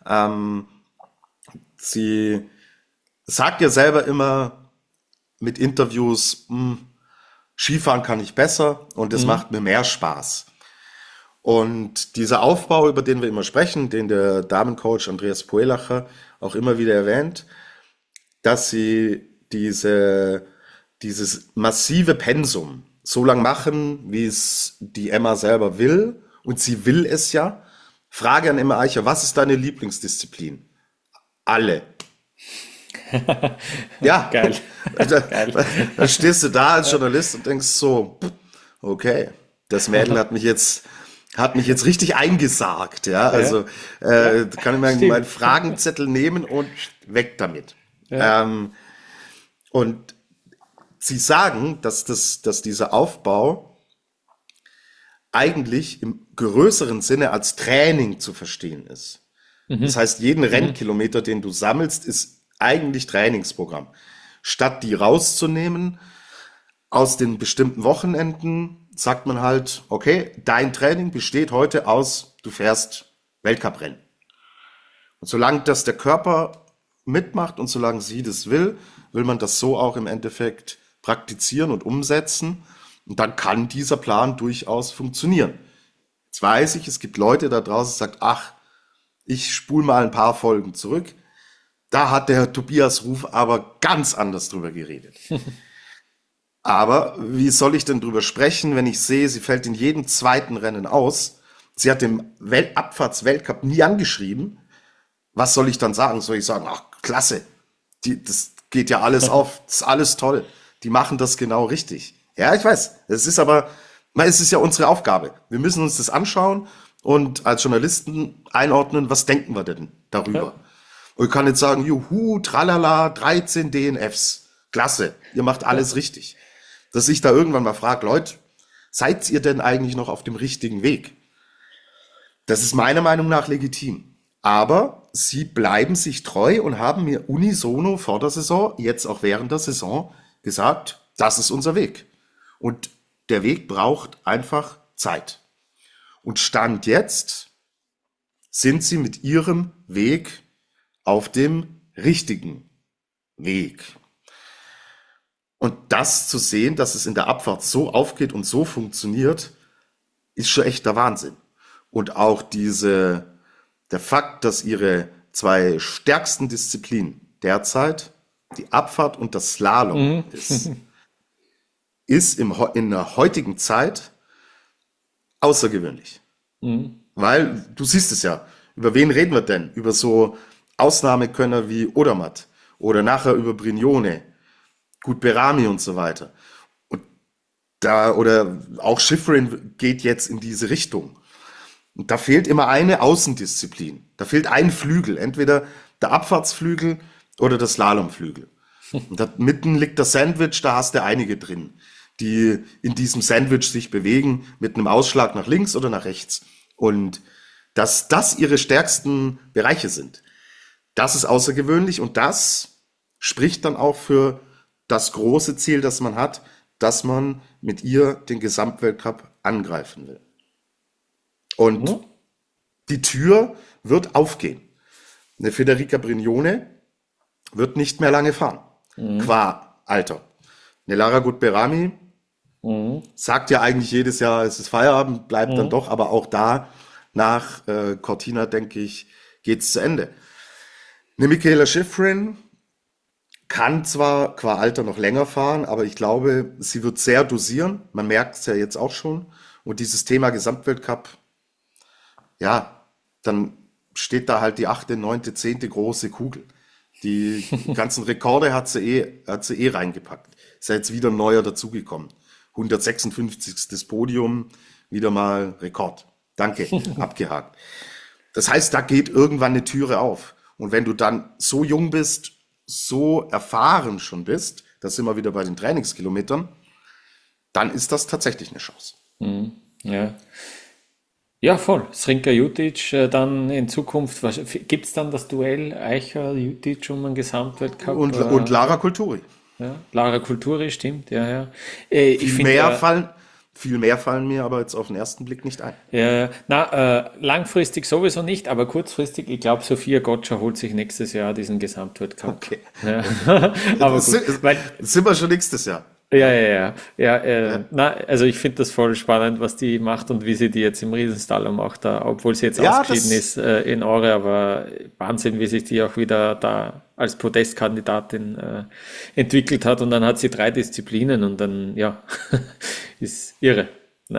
sie sagt ja selber immer mit Interviews, Skifahren kann ich besser und es macht mir mehr Spaß. Und dieser Aufbau, über den wir immer sprechen, den der Damencoach Andreas Poelacher auch immer wieder erwähnt, dass sie dieses massive Pensum so lang machen, wie es die Emma selber will. Und sie will es ja. Frage an Emma Eicher, was ist deine Lieblingsdisziplin? Alle. Ja, geil. Da stehst du da als Journalist und denkst so, okay, das Mädel hat mich jetzt richtig eingesagt, ja. Also kann ich meinen Fragenzettel nehmen und weg damit. Ja. Und sie sagen, dass dieser Aufbau eigentlich im größeren Sinne als Training zu verstehen ist. Das heißt, jeden Rennkilometer, den du sammelst, ist eigentlich Trainingsprogramm. Statt die rauszunehmen aus den bestimmten Wochenenden, sagt man halt, okay, dein Training besteht heute aus, du fährst Weltcuprennen. Und solange das der Körper mitmacht und solange sie das will man das so auch im Endeffekt praktizieren und umsetzen. Und dann kann dieser Plan durchaus funktionieren. Jetzt weiß ich, es gibt Leute da draußen, die sagen, ach, ich spule mal ein paar Folgen zurück. Da hat der Tobias Ruf aber ganz anders drüber geredet. Aber wie soll ich denn drüber sprechen, wenn ich sehe, sie fällt in jedem zweiten Rennen aus? Sie hat den Abfahrts-Weltcup nie angeschrieben. Was soll ich dann sagen? Soll ich sagen, ach, klasse, das geht ja alles auf, das ist alles toll. Die machen das genau richtig. Ja, ich weiß. Es ist ja unsere Aufgabe. Wir müssen uns das anschauen und als Journalisten einordnen, was denken wir denn darüber? Ja. Und ich kann jetzt sagen, juhu, tralala, 13 DNFs. Klasse, ihr macht alles richtig. Dass ich da irgendwann mal frage, Leute, seid ihr denn eigentlich noch auf dem richtigen Weg? Das ist meiner Meinung nach legitim. Aber sie bleiben sich treu und haben mir unisono vor der Saison, jetzt auch während der Saison, gesagt, das ist unser Weg. Und der Weg braucht einfach Zeit. Und Stand jetzt sind sie mit ihrem Weg auf dem richtigen Weg. Und das zu sehen, dass es in der Abfahrt so aufgeht und so funktioniert, ist schon echt der Wahnsinn. Und auch der Fakt, dass ihre zwei stärksten Disziplinen derzeit die Abfahrt und das Slalom ist. ist in der heutigen Zeit außergewöhnlich. Weil, du siehst es ja, über wen reden wir denn? Über so Ausnahmekönner wie Odermatt oder nachher über Brignone, gut Berami und so weiter. Und oder auch Shiffrin geht jetzt in diese Richtung. Und da fehlt immer eine Außendisziplin. Da fehlt ein Flügel, entweder der Abfahrtsflügel oder der Slalomflügel. Und da mitten liegt der Sandwich, da hast du einige drin, die in diesem Sandwich sich bewegen mit einem Ausschlag nach links oder nach rechts. Und dass das ihre stärksten Bereiche sind, das ist außergewöhnlich und das spricht dann auch für das große Ziel, das man hat, dass man mit ihr den Gesamtweltcup angreifen will. Und die Tür wird aufgehen. Eine Federica Brignone wird nicht mehr lange fahren, qua Alter. Eine Lara Gut-Berami sagt ja eigentlich jedes Jahr, es ist Feierabend, bleibt dann doch, aber auch da nach Cortina, denke ich, geht's zu Ende. Eine Mikaela Shiffrin kann zwar qua Alter noch länger fahren, aber ich glaube, sie wird sehr dosieren. Man merkt es ja jetzt auch schon. Und dieses Thema Gesamtweltcup, ja, dann steht da halt die 8., 9., 10. große Kugel. Die ganzen Rekorde hat sie eh reingepackt. Ist ja jetzt wieder ein neuer dazugekommen. 156. Podium, wieder mal Rekord. Danke, abgehakt. Das heißt, da geht irgendwann eine Türe auf. Und wenn du dann so jung bist, so erfahren schon bist, da sind wir wieder bei den Trainingskilometern, dann ist das tatsächlich eine Chance. Ja. Ja, voll. Srinka Jutic dann in Zukunft, gibt es dann das Duell Eicher-Jutic um einen Gesamtweltcup? Und Lara Kulturi. Ja, Lara Kulturi, stimmt, ja. Viel mehr fallen mir aber jetzt auf den ersten Blick nicht ein. Ja, langfristig sowieso nicht, aber kurzfristig, ich glaube, Sophia Gotcha holt sich nächstes Jahr diesen Gesamtweltcup. Okay. Ja. Aber gut, das sind wir schon nächstes Jahr. Ja. Also ich finde das voll spannend, was die macht und wie sie die jetzt im Riesenslalom auch da, obwohl sie jetzt ausgeschieden ist in Åre, aber Wahnsinn, wie sich die auch wieder da als Podestkandidatin entwickelt hat und dann hat sie 3 Disziplinen und dann, ja, ist irre.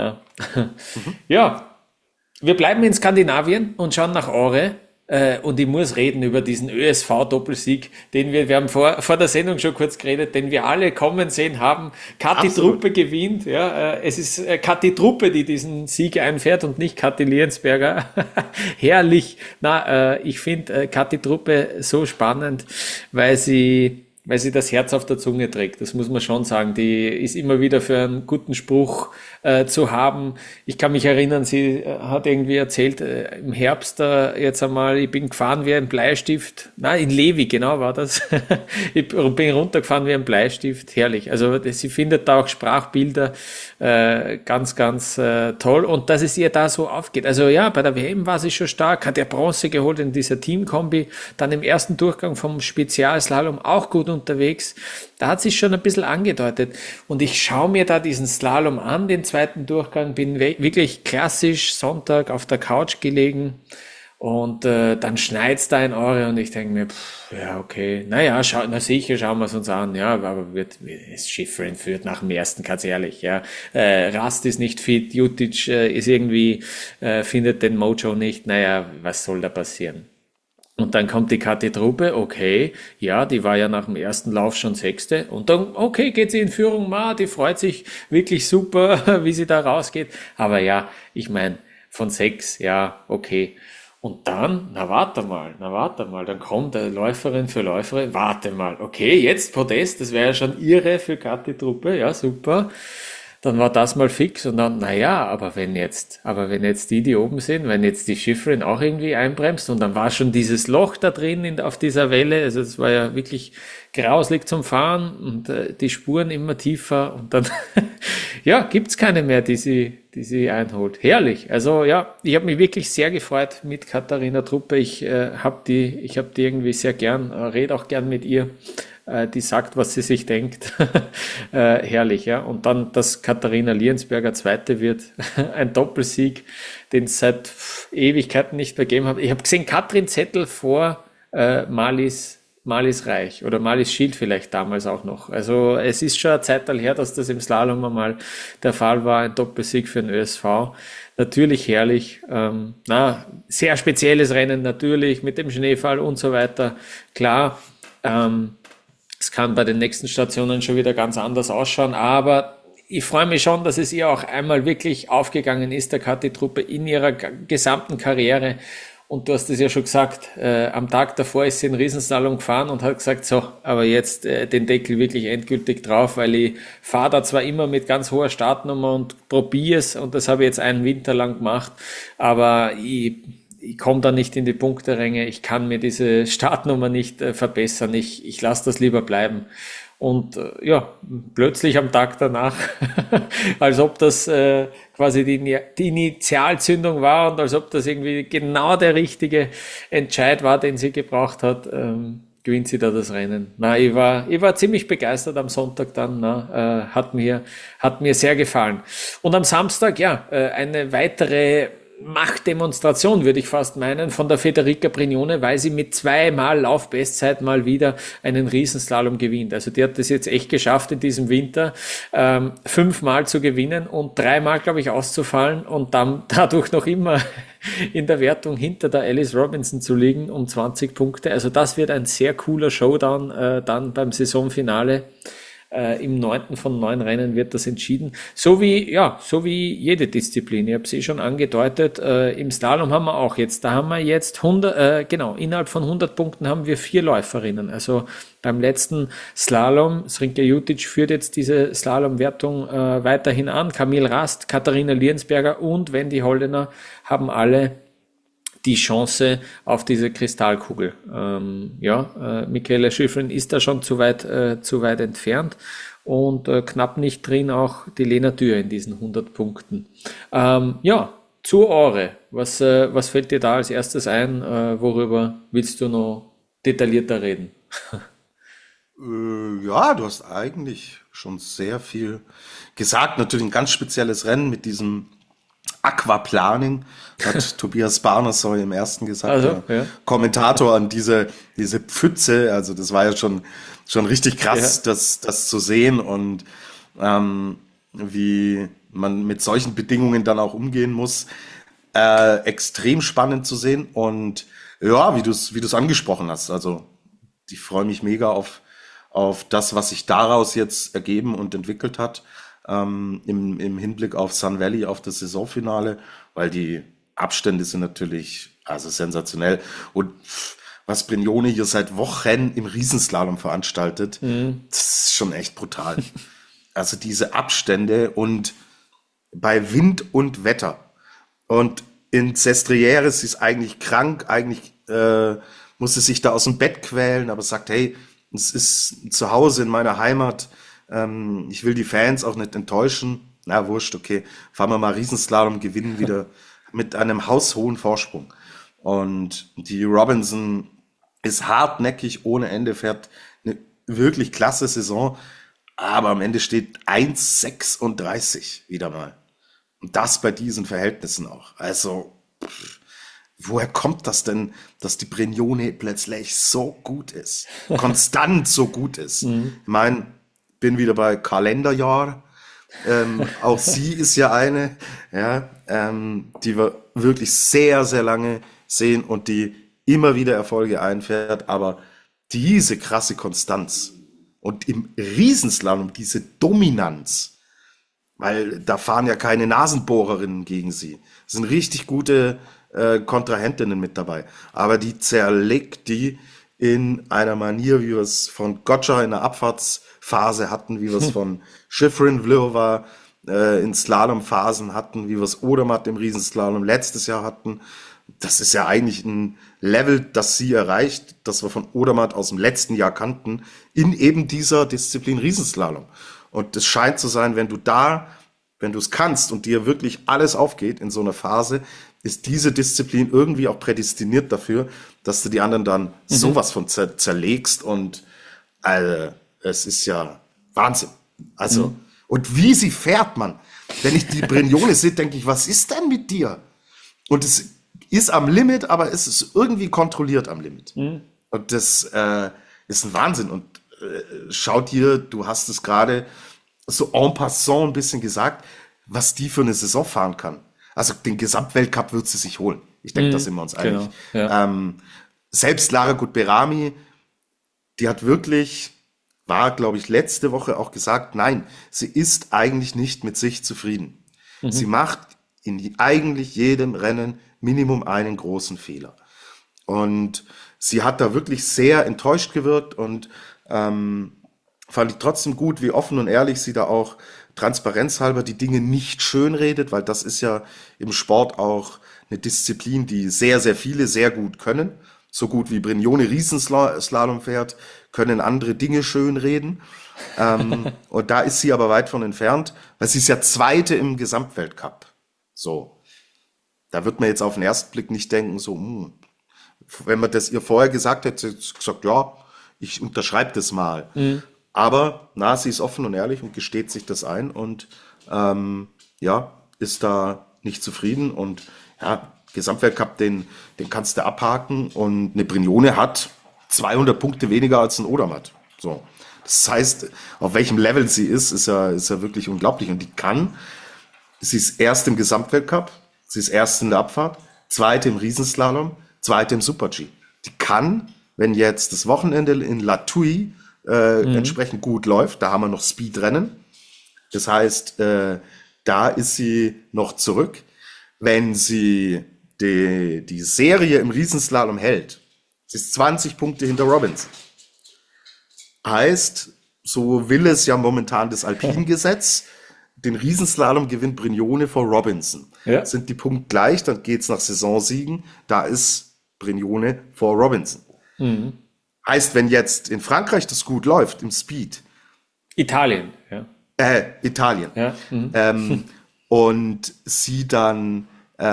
Ja, wir bleiben in Skandinavien und schauen nach Åre. Und ich muss reden über diesen ÖSV-Doppelsieg, den wir haben vor der Sendung schon kurz geredet, den wir alle kommen sehen haben. Kathi Truppe gewinnt, ja. Es ist Kathi Truppe, die diesen Sieg einfährt und nicht Kathi Liensberger. Herrlich. Ich finde Kathi Truppe so spannend, weil sie das Herz auf der Zunge trägt. Das muss man schon sagen. Die ist immer wieder für einen guten Spruch zu haben. Ich kann mich erinnern, sie hat irgendwie erzählt, im Herbst jetzt einmal, ich bin gefahren wie ein Bleistift. In Levi, genau war das. Ich bin runtergefahren wie ein Bleistift. Herrlich. Also sie findet da auch Sprachbilder ganz, ganz toll. Und dass es ihr da so aufgeht. Also ja, bei der WM war sie schon stark, hat ja Bronze geholt in dieser Teamkombi. Dann im ersten Durchgang vom Spezialslalom auch gut unterwegs. Da hat sich schon ein bisschen angedeutet. Und ich schaue mir da diesen Slalom an, den zweiten Durchgang, bin wirklich klassisch Sonntag auf der Couch gelegen und dann schneit's da in Åre und ich denke mir, ja, okay, sicher schauen wir es uns an, ja, aber Shiffrin führt nach dem ersten, ganz ehrlich, ja. Rast ist nicht fit, Jutic ist irgendwie, findet den Mojo nicht, was soll da passieren? Und dann kommt die Kathi Truppe, okay, ja, die war ja nach dem ersten Lauf schon 6. Und dann, okay, geht sie in Führung, die freut sich wirklich super, wie sie da rausgeht. Aber ja, ich meine, von 6, ja, okay. Und dann, warte mal, dann kommt Läuferin für Läuferin, warte mal, okay, jetzt Podest, das wäre ja schon irre für Kathi Truppe, ja, super. Dann war das mal fix und dann, aber wenn jetzt die oben sind, wenn jetzt die Shiffrin auch irgendwie einbremst und dann war schon dieses Loch da drin auf dieser Welle, also es war ja wirklich grauslig zum Fahren und die Spuren immer tiefer und dann, ja, gibt's keine mehr, die sie einholt. Herrlich. Also ja, ich habe mich wirklich sehr gefreut mit Katharina Truppe. Ich habe die irgendwie sehr gern, rede auch gern mit ihr. Die sagt, was sie sich denkt. Herrlich, ja. Und dann, dass Katharina Liensberger Zweite wird, ein Doppelsieg, den es seit Ewigkeiten nicht mehr gegeben hat. Ich habe gesehen, Katrin Zettel vor Marlies mal ist reich oder mal ist Schild vielleicht damals auch noch. Also es ist schon eine Zeit her, dass das im Slalom einmal der Fall war, ein Doppelsieg für den ÖSV. Natürlich herrlich, sehr spezielles Rennen natürlich mit dem Schneefall und so weiter. Klar, es kann bei den nächsten Stationen schon wieder ganz anders ausschauen, aber ich freue mich schon, dass es ihr auch einmal wirklich aufgegangen ist, der Kathi-Truppe in ihrer gesamten Karriere. Und du hast es ja schon gesagt, am Tag davor ist sie in Riesenslalom gefahren und hat gesagt, so, aber jetzt den Deckel wirklich endgültig drauf, weil ich fahre da zwar immer mit ganz hoher Startnummer und probiere es, und das habe ich jetzt einen Winter lang gemacht, aber ich komme da nicht in die Punkteränge, ich kann mir diese Startnummer nicht verbessern, ich lasse das lieber bleiben. Und plötzlich am Tag danach, als ob das quasi die Initialzündung war und als ob das irgendwie genau der richtige Entscheid war, den sie gebraucht hat, gewinnt sie da das Rennen. Ich war ziemlich begeistert am Sonntag dann, hat mir sehr gefallen. Und am Samstag, eine weitere Machtdemonstration, würde ich fast meinen, von der Federica Brignone, weil sie mit 2-mal Laufbestzeit mal wieder einen Riesenslalom gewinnt. Also die hat das jetzt echt geschafft in diesem Winter, 5-mal zu gewinnen und 3-mal, glaube ich, auszufallen und dann dadurch noch immer in der Wertung hinter der Alice Robinson zu liegen um 20 Punkte. Also das wird ein sehr cooler Showdown dann beim Saisonfinale. Im 9. von 9 Rennen wird das entschieden. So wie jede Disziplin. Ich habe es schon angedeutet. Im Slalom haben wir auch jetzt. Da haben wir jetzt 100, innerhalb von 100 Punkten haben wir 4 Läuferinnen. Also beim letzten Slalom, Srinka Jutic führt jetzt diese Slalomwertung weiterhin an. Camille Rast, Katharina Liensberger und Wendy Holdener haben alle die Chance auf diese Kristallkugel. Michaela Schifrin ist da schon zu weit entfernt und knapp nicht drin auch die Lena Dürr in diesen 100 Punkten. Zur Ore. Was fällt dir da als erstes ein? Worüber willst du noch detaillierter reden? Du hast eigentlich schon sehr viel gesagt. Natürlich ein ganz spezielles Rennen mit diesem Aquaplaning, hat Tobias Barner so im ersten gesagt, also, Kommentator an diese Pfütze, also das war ja schon richtig krass, das zu sehen und wie man mit solchen Bedingungen dann auch umgehen muss, extrem spannend zu sehen und wie du es angesprochen hast, also ich freue mich mega auf das, was sich daraus jetzt ergeben und entwickelt hat. Im Hinblick auf Sun Valley, auf das Saisonfinale, weil die Abstände sind natürlich sensationell. Und was Brignone hier seit Wochen im Riesenslalom veranstaltet, das ist schon echt brutal. Also diese Abstände und bei Wind und Wetter. Und in Sestriere, sie ist eigentlich krank, eigentlich muss sie sich da aus dem Bett quälen, aber sagt, hey, es ist zu Hause in meiner Heimat, ich will die Fans auch nicht enttäuschen. Na, wurscht, okay. Fahren wir mal Riesenslalom, gewinnen wieder mit einem haushohen Vorsprung. Und die Robinson ist hartnäckig, ohne Ende, fährt eine wirklich klasse Saison. Aber am Ende steht 1,36 wieder mal. Und das bei diesen Verhältnissen auch. Also, woher kommt das denn, dass die Brignone plötzlich so gut ist? Konstant so gut ist? Ich meine, bin wieder bei Kalenderjahr. Auch sie ist ja eine, die wir wirklich sehr, sehr lange sehen und die immer wieder Erfolge einfährt. Aber diese krasse Konstanz und im Riesenslalom diese Dominanz, weil da fahren ja keine Nasenbohrerinnen gegen sie. Es sind richtig gute Kontrahentinnen mit dabei. Aber die zerlegt die in einer Manier, wie wir es von Gotcha in der Abfahrtsphase hatten, wie wir es von Schifrin Vlhova in Slalomphasen hatten, wie wir es Odermatt im Riesenslalom letztes Jahr hatten. Das ist ja eigentlich ein Level, das sie erreicht, das wir von Odermatt aus dem letzten Jahr kannten, in eben dieser Disziplin Riesenslalom. Und es scheint zu sein, wenn du es kannst und dir wirklich alles aufgeht in so einer Phase, ist diese Disziplin irgendwie auch prädestiniert dafür, dass du die anderen dann sowas von zerlegst und es ist ja Wahnsinn. Also, und wie sie fährt, man. Wenn ich die Brignone sehe, denke ich, was ist denn mit dir? Und es ist am Limit, aber es ist irgendwie kontrolliert am Limit. Und das ist ein Wahnsinn. Und schau dir, du hast es gerade so en passant ein bisschen gesagt, was die für eine Saison fahren kann. Also den Gesamtweltcup wird sie sich holen. Ich denke, da sind wir uns einig. Genau, ja. Selbst Lara Gutberami, die hat wirklich, war, glaube ich, letzte Woche auch gesagt, nein, sie ist eigentlich nicht mit sich zufrieden. Sie macht in eigentlich jedem Rennen Minimum einen großen Fehler. Und sie hat da wirklich sehr enttäuscht gewirkt und fand ich trotzdem gut, wie offen und ehrlich sie da auch transparenzhalber die Dinge nicht schön redet, weil das ist ja im Sport auch eine Disziplin, die sehr, sehr viele sehr gut können. So gut wie Brignone Riesenslalom fährt, können andere Dinge schön reden. Und da ist sie aber weit von entfernt, weil sie ist ja Zweite im Gesamtweltcup. So. Da wird man jetzt auf den ersten Blick nicht denken, so, wenn man das ihr vorher gesagt hätte, hätte sie gesagt, ja, ich unterschreibe das mal. Aber sie ist offen und ehrlich und gesteht sich das ein und ist da nicht zufrieden. Und ja, Gesamtweltcup, den kannst du abhaken. Und eine Brignone hat 200 Punkte weniger als ein Odermatt. So. Das heißt, auf welchem Level sie ist ja wirklich unglaublich. Und sie ist erst im Gesamtweltcup, sie ist erst in der Abfahrt, Zweite im Riesenslalom, Zweite im Super-G. Die kann, wenn jetzt das Wochenende in La Thuile entsprechend gut läuft, da haben wir noch Speedrennen. Das heißt, da ist sie noch zurück. Wenn sie die Serie im Riesenslalom hält, sie ist 20 Punkte hinter Robinson. Heißt, so will es ja momentan das Alpin-Gesetz, den Riesenslalom gewinnt Brignone vor Robinson. Ja. Sind die Punkte gleich, dann geht's nach Saisonsiegen, da ist Brignone vor Robinson. Heißt, wenn jetzt in Frankreich das gut läuft, im Speed. Italien, ja. Italien. Ja. Und sie dann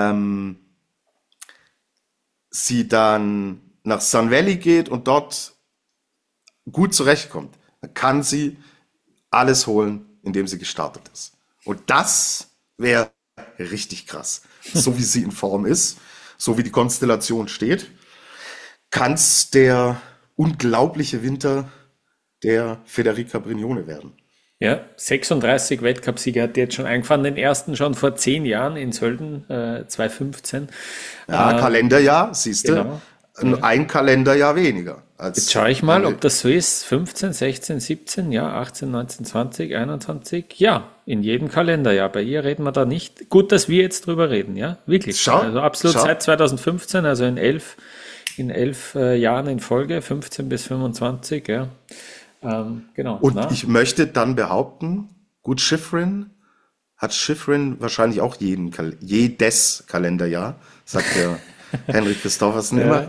nach Sun Valley geht und dort gut zurechtkommt, dann kann sie alles holen, indem sie gestartet ist. Und das wäre richtig krass. So wie sie in Form ist, so wie die Konstellation steht, kann es der unglaubliche Winter der Federica Brignone werden. Ja, 36 Weltcupsiege hat die jetzt schon eingefahren, den ersten schon vor 10 Jahren in Sölden, 2015. Ja, Kalenderjahr, siehst du, genau. Ein Kalenderjahr weniger. Jetzt schaue ich mal, ob das so ist. 15, 16, 17, ja, 18, 19, 20, 21, ja, in jedem Kalenderjahr. Bei ihr reden wir da nicht. Gut, dass wir jetzt drüber reden, ja, wirklich. Also absolut seit 2015, also in 11 Jahren in Folge, 15 bis 25, ja. Genau. Und ich möchte dann behaupten, gut, Shiffrin wahrscheinlich auch jedes Kalenderjahr, sagt der Henrik Kristoffersen immer.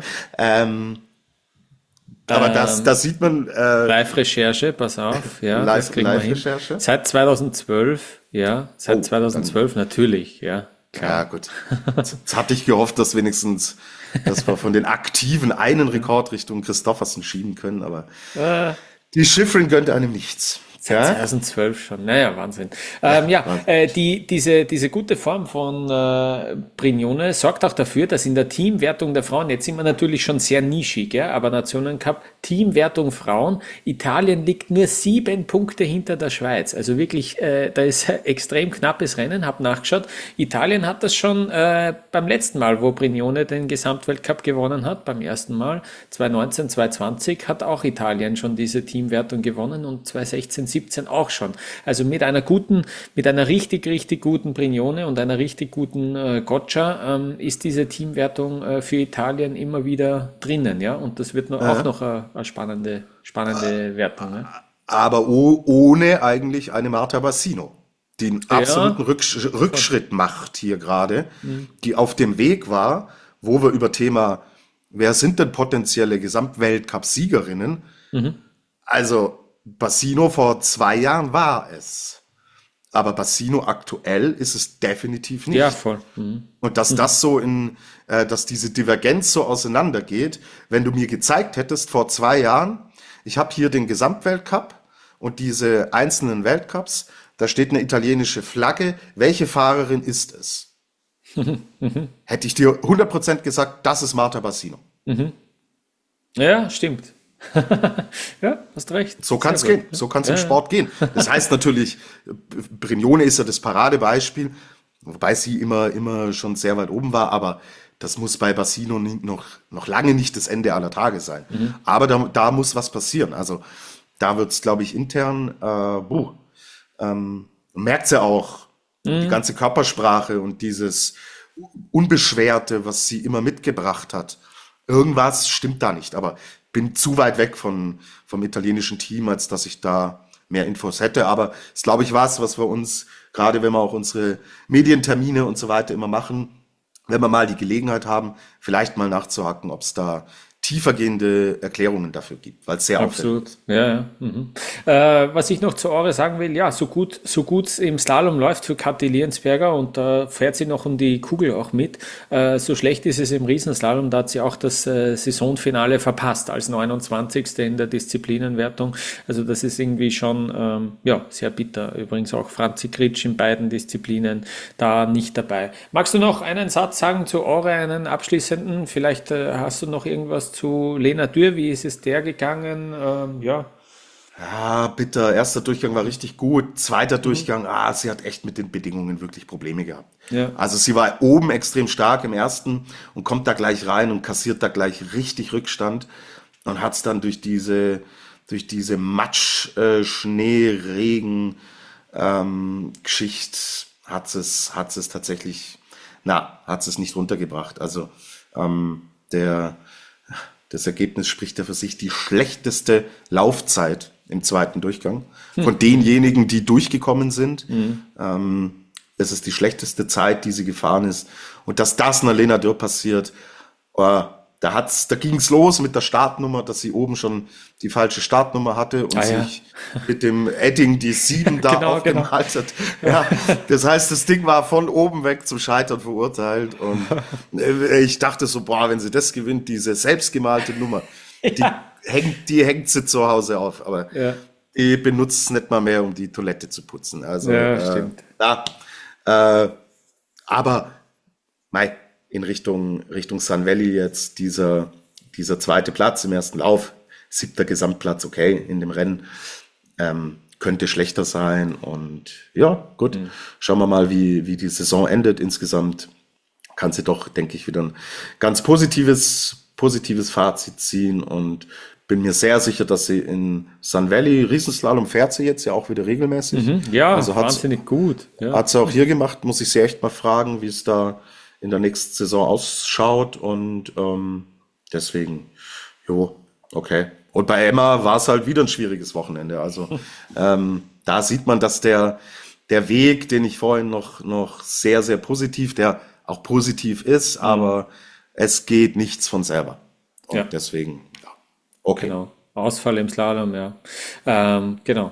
Aber das sieht man. Live-Recherche, pass auf, ja. Live-Recherche. Seit 2012, ja. Seit 2012 natürlich, ja. Klar. Ja, gut. Jetzt hatte ich gehofft, dass wir von den Aktiven einen Rekord Richtung Kristoffersen schieben können, aber die Shiffrin gönnt einem nichts. Seit 2012 schon. Naja, Wahnsinn. Diese gute Form von Brignone sorgt auch dafür, dass in der Teamwertung der Frauen, jetzt sind wir natürlich schon sehr nischig, ja, aber Nationencup, Teamwertung Frauen, Italien liegt nur 7 Punkte hinter der Schweiz. Also wirklich, da ist ein extrem knappes Rennen, hab nachgeschaut. Italien hat das schon beim letzten Mal, wo Brignone den Gesamtweltcup gewonnen hat, beim ersten Mal, 2019, 2020, hat auch Italien schon diese Teamwertung gewonnen und 2016, 17 auch schon. Also mit einer richtig, richtig guten Brignone und einer richtig guten Goccia ist diese Teamwertung für Italien immer wieder drinnen, ja. Und das wird auch noch eine spannende Wertung. Ne? Aber ohne eigentlich eine Marta Bassino, die einen absoluten Rückschritt macht hier gerade, die auf dem Weg war, wo wir über Thema, wer sind denn potenzielle Gesamtweltcup-Siegerinnen? Also Bassino vor 2 Jahren war es. Aber Bassino aktuell ist es definitiv nicht. Ja, voll. Und dass das so dass diese Divergenz so auseinandergeht, wenn du mir gezeigt hättest vor 2 Jahren, ich habe hier den Gesamtweltcup und diese einzelnen Weltcups, da steht eine italienische Flagge, welche Fahrerin ist es? Hätte ich dir 100% gesagt, das ist Marta Bassino. Ja, stimmt. Ja, hast recht. So kann es Sehr gehen. gut. So kann es im Ja, ja. Sport gehen. Das heißt natürlich, Brignone ist ja das Paradebeispiel, wobei sie immer schon sehr weit oben war, aber das muss bei Bassino noch lange nicht das Ende aller Tage sein. Aber da muss was passieren. Also da wird es, glaube ich, intern, man merkt ja auch, die ganze Körpersprache und dieses Unbeschwerte, was sie immer mitgebracht hat. Irgendwas stimmt da nicht, aber bin zu weit weg vom italienischen Team, als dass ich da mehr Infos hätte. Aber es ist, glaube ich, was wir uns, gerade wenn wir auch unsere Medientermine und so weiter immer machen, wenn wir mal die Gelegenheit haben, vielleicht mal nachzuhaken, ob es da tiefergehende Erklärungen dafür gibt, weil es sehr auffällig Absolut, ist. ja, ja. Mhm. Was ich noch zu Ore sagen will, ja, so gut es im Slalom läuft für Kathi Liensberger und da fährt sie noch um die Kugel auch mit, so schlecht ist es im Riesenslalom, da hat sie auch das Saisonfinale verpasst als 29. in der Disziplinenwertung. Also das ist irgendwie schon ja, sehr bitter. Übrigens auch Franzi Kritsch in beiden Disziplinen da nicht dabei. Magst du noch einen Satz sagen zu Ore, einen abschließenden? Vielleicht hast du noch irgendwas zu Lena Dürr, wie ist es der gegangen? Ja. Ja, bitter. Erster Durchgang war richtig gut. Zweiter Durchgang, sie hat echt mit den Bedingungen wirklich Probleme gehabt. Ja. Also sie war oben extrem stark im ersten und kommt da gleich rein und kassiert da gleich richtig Rückstand und hat es dann durch diese Matsch, Schnee, Regen, Geschichte hat es tatsächlich, hat es nicht runtergebracht. Also das Ergebnis spricht ja für sich, die schlechteste Laufzeit im zweiten Durchgang. Von denjenigen, die durchgekommen sind, es ist die schlechteste Zeit, die sie gefahren ist. Und dass das einer Lena Dürr passiert, da ging's los mit der Startnummer, dass sie oben schon die falsche Startnummer hatte und sich mit dem Edding die 7 da aufgemalt hat. Ja, das heißt, das Ding war von oben weg zum Scheitern verurteilt. Und ich dachte so, wenn sie das gewinnt, diese selbstgemalte Nummer, die hängt sie zu Hause auf. Aber die benutzt es nicht mal mehr, um die Toilette zu putzen. Also, Stimmt. Aber in Richtung Sun Valley jetzt dieser zweite Platz im ersten Lauf, 7. Gesamtplatz, okay, in dem Rennen, könnte schlechter sein und ja, gut, schauen wir mal, wie die Saison endet. Insgesamt kann sie doch, denke ich, wieder ein ganz positives Fazit ziehen und bin mir sehr sicher, dass sie in Sun Valley, Riesenslalom fährt sie jetzt ja auch wieder regelmäßig. Ja, also wahnsinnig gut. Ja. Hat sie auch hier gemacht, muss ich sie echt mal fragen, wie es da in der nächsten Saison ausschaut und deswegen, okay. Und bei Emma war es halt wieder ein schwieriges Wochenende. Also da sieht man, dass der Weg, den ich vorhin noch sehr, sehr positiv, der auch positiv ist, aber es geht nichts von selber. Und deswegen, okay. Genau. Ausfall im Slalom, ja. Genau.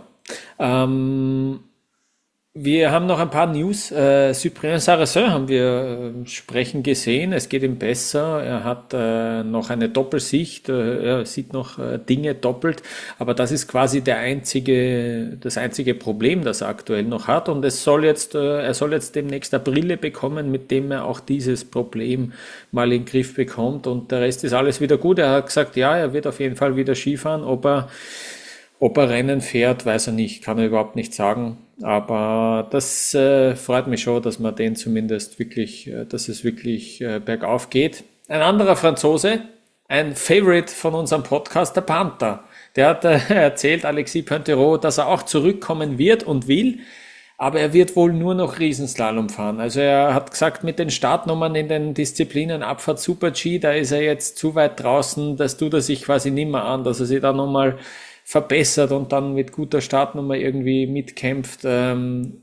Wir haben noch ein paar News. Cyprien Sarrazin haben wir sprechen gesehen. Es geht ihm besser. Er hat noch eine Doppelsicht. Er sieht noch Dinge doppelt. Aber das ist quasi das einzige Problem, das er aktuell noch hat. Und er soll jetzt demnächst eine Brille bekommen, mit dem er auch dieses Problem mal in den Griff bekommt. Und der Rest ist alles wieder gut. Er hat gesagt, ja, er wird auf jeden Fall wieder Skifahren. Ob er Rennen fährt, weiß er nicht, kann er überhaupt nicht sagen. Aber das freut mich schon, dass man den zumindest wirklich, dass es wirklich bergauf geht. Ein anderer Franzose, ein Favorite von unserem Podcast, der Panther. Der hat erzählt, Alexis Pointerot, dass er auch zurückkommen wird und will. Aber er wird wohl nur noch Riesenslalom fahren. Also er hat gesagt, mit den Startnummern in den Disziplinen Abfahrt Super-G, da ist er jetzt zu weit draußen, das tut er sich quasi nimmer an, dass er sich da nochmal verbessert und dann mit guter Startnummer irgendwie mitkämpft. Ja,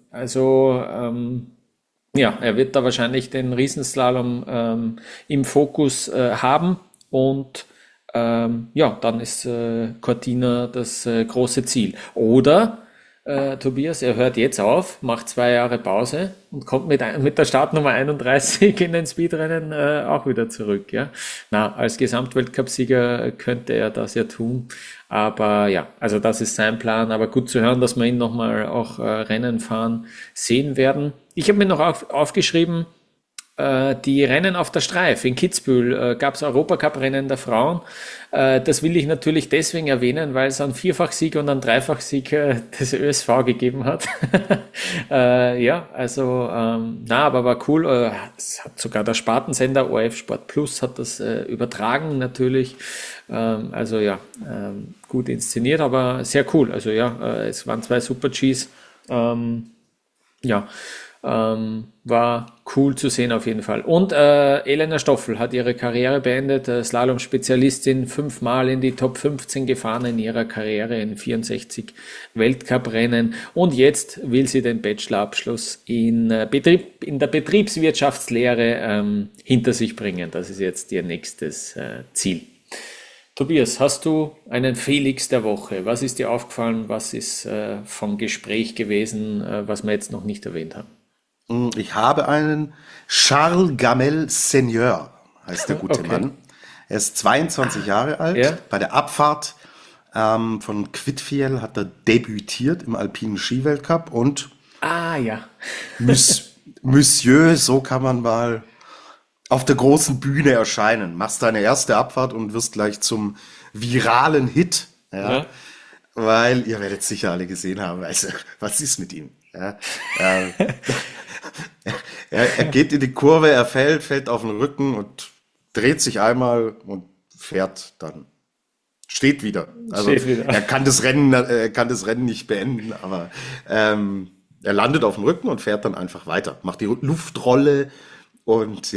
er wird da wahrscheinlich den Riesenslalom im Fokus haben und ja, dann ist Cortina das große Ziel. Oder Tobias, er hört jetzt auf, macht 2 Jahre Pause und kommt mit der Startnummer 31 in den Speedrennen auch wieder zurück. Ja? Als Gesamtweltcupsieger könnte er das ja tun. Aber ja, also das ist sein Plan. Aber gut zu hören, dass wir ihn nochmal auch Rennen fahren sehen werden. Ich habe mir noch aufgeschrieben, die Rennen auf der Streif. In Kitzbühel gab es Europacup-Rennen der Frauen. Das will ich natürlich deswegen erwähnen, weil es einen Vierfachsieg und einen Dreifachsieg des ÖSV gegeben hat. Aber war cool. Es hat sogar der Spartensender ORF Sport Plus hat das übertragen natürlich. Gut inszeniert, aber sehr cool. Also es waren 2 Super-Gs. War cool zu sehen auf jeden Fall. Und Elena Stoffel hat ihre Karriere beendet, Slalom-Spezialistin, 5-mal in die Top 15 gefahren in ihrer Karriere in 64 Weltcuprennen, und jetzt will sie den Bachelorabschluss in der Betriebswirtschaftslehre hinter sich bringen. Das ist jetzt ihr nächstes Ziel. Tobias, hast du einen Felix der Woche? Was ist dir aufgefallen? Was ist vom Gespräch gewesen, was wir jetzt noch nicht erwähnt haben? Ich habe einen Charles Gamel Senior, heißt der gute Mann. Er ist 22 Jahre alt. Ja. Bei der Abfahrt von Quidfiel hat er debütiert im alpinen Skiweltcup und Monsieur, so kann man mal auf der großen Bühne erscheinen. Machst deine erste Abfahrt und wirst gleich zum viralen Hit. Ja. Weil, ihr werdet sicher alle gesehen haben, also, was ist mit ihm? Ja, er geht in die Kurve, er fällt auf den Rücken und dreht sich einmal und fährt dann. Steht wieder. Also er kann das Rennen nicht beenden, aber er landet auf dem Rücken und fährt dann einfach weiter. Macht die Luftrolle und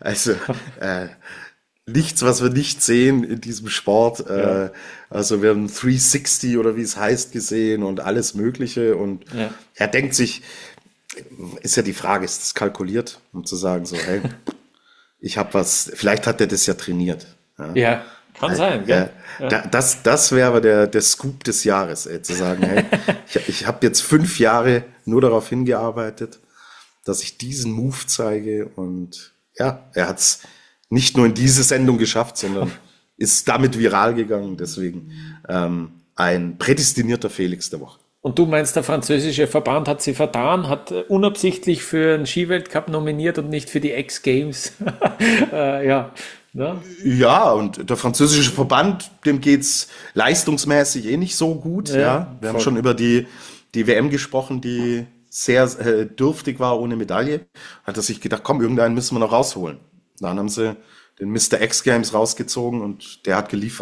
nichts, was wir nicht sehen in diesem Sport. Also wir haben 360 oder wie es heißt gesehen und alles Mögliche. Und er denkt sich, ist ja die Frage, ist das kalkuliert, um zu sagen so, hey, ich habe was, vielleicht hat er das ja trainiert. Ja, kann sein. Gell? Das wäre aber der Scoop des Jahres, zu sagen, hey, ich habe jetzt 5 Jahre nur darauf hingearbeitet, dass ich diesen Move zeige. Und ja, er hat es nicht nur in diese Sendung geschafft, sondern ist damit viral gegangen. Deswegen ein prädestinierter Felix der Woche. Und du meinst, der französische Verband hat sie vertan, hat unabsichtlich für einen Skiweltcup nominiert und nicht für die X-Games. Ne? Ja, und der französische Verband, dem geht's leistungsmäßig nicht so gut. Ja. Wir haben schon über die WM gesprochen, die sehr dürftig war ohne Medaille. Hat er sich gedacht, komm, irgendeinen müssen wir noch rausholen. Dann haben sie den Mr. X-Games rausgezogen und der hat geliefert.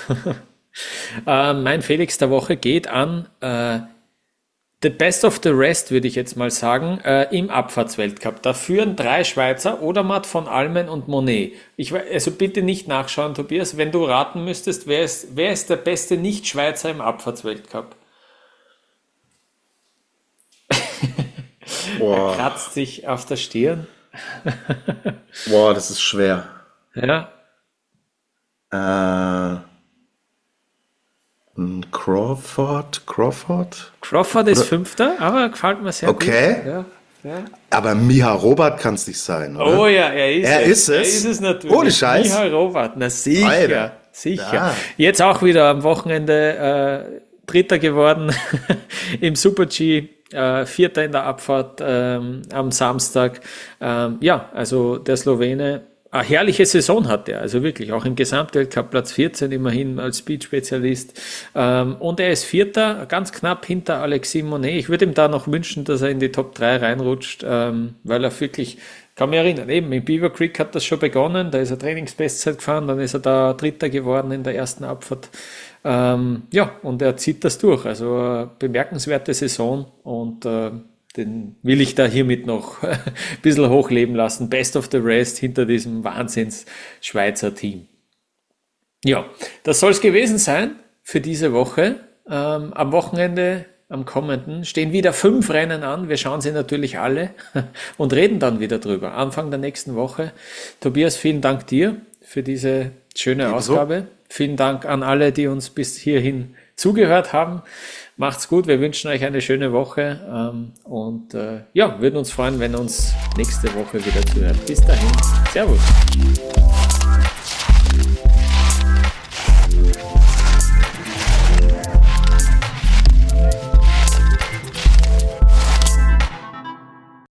Mein Felix der Woche geht an the best of the rest, würde ich jetzt mal sagen, im Abfahrtsweltcup. Da führen 3 Schweizer, Odermatt, von Almen und Monet. Also bitte nicht nachschauen, Tobias, wenn du raten müsstest, wer ist der beste Nicht-Schweizer im Abfahrtsweltcup? Er kratzt sich auf der Stirn. Boah, das ist schwer. Ja. Crawford? Crawford ist 5., aber gefällt mir sehr gut. Okay. Ja. Aber Miha Robert kann es nicht sein, oder? Oh ja, er ist es. Er ist es natürlich. Ohne Scheiß. Miha Robert, na sicher. Alter. Sicher. Ja. Jetzt auch wieder am Wochenende Dritter geworden im Super-G. 4. in der Abfahrt am Samstag. Also der Slowene, eine herrliche Saison hat er, also wirklich, auch im Gesamtweltcup Platz 14 immerhin als Speed-Spezialist. Und er ist 4., ganz knapp hinter Alexis Monet. Ich würde ihm da noch wünschen, dass er in die Top 3 reinrutscht, weil er wirklich, kann mich erinnern, eben in Beaver Creek hat das schon begonnen, da ist er Trainingsbestzeit gefahren, dann ist er da Dritter geworden in der ersten Abfahrt. Und er zieht das durch, also bemerkenswerte Saison, und den will ich da hiermit noch ein bisschen hochleben lassen. Best of the rest hinter diesem Wahnsinns-Schweizer Team. Ja, das soll es gewesen sein für diese Woche. Am Wochenende, am kommenden, stehen wieder 5 Rennen an. Wir schauen sie natürlich alle und reden dann wieder drüber. Anfang der nächsten Woche. Tobias, vielen Dank dir für diese schöne Ausgabe. Vielen Dank an alle, die uns bis hierhin zugehört haben. Macht's gut, wir wünschen euch eine schöne Woche würden uns freuen, wenn ihr uns nächste Woche wieder zuhört. Bis dahin, Servus.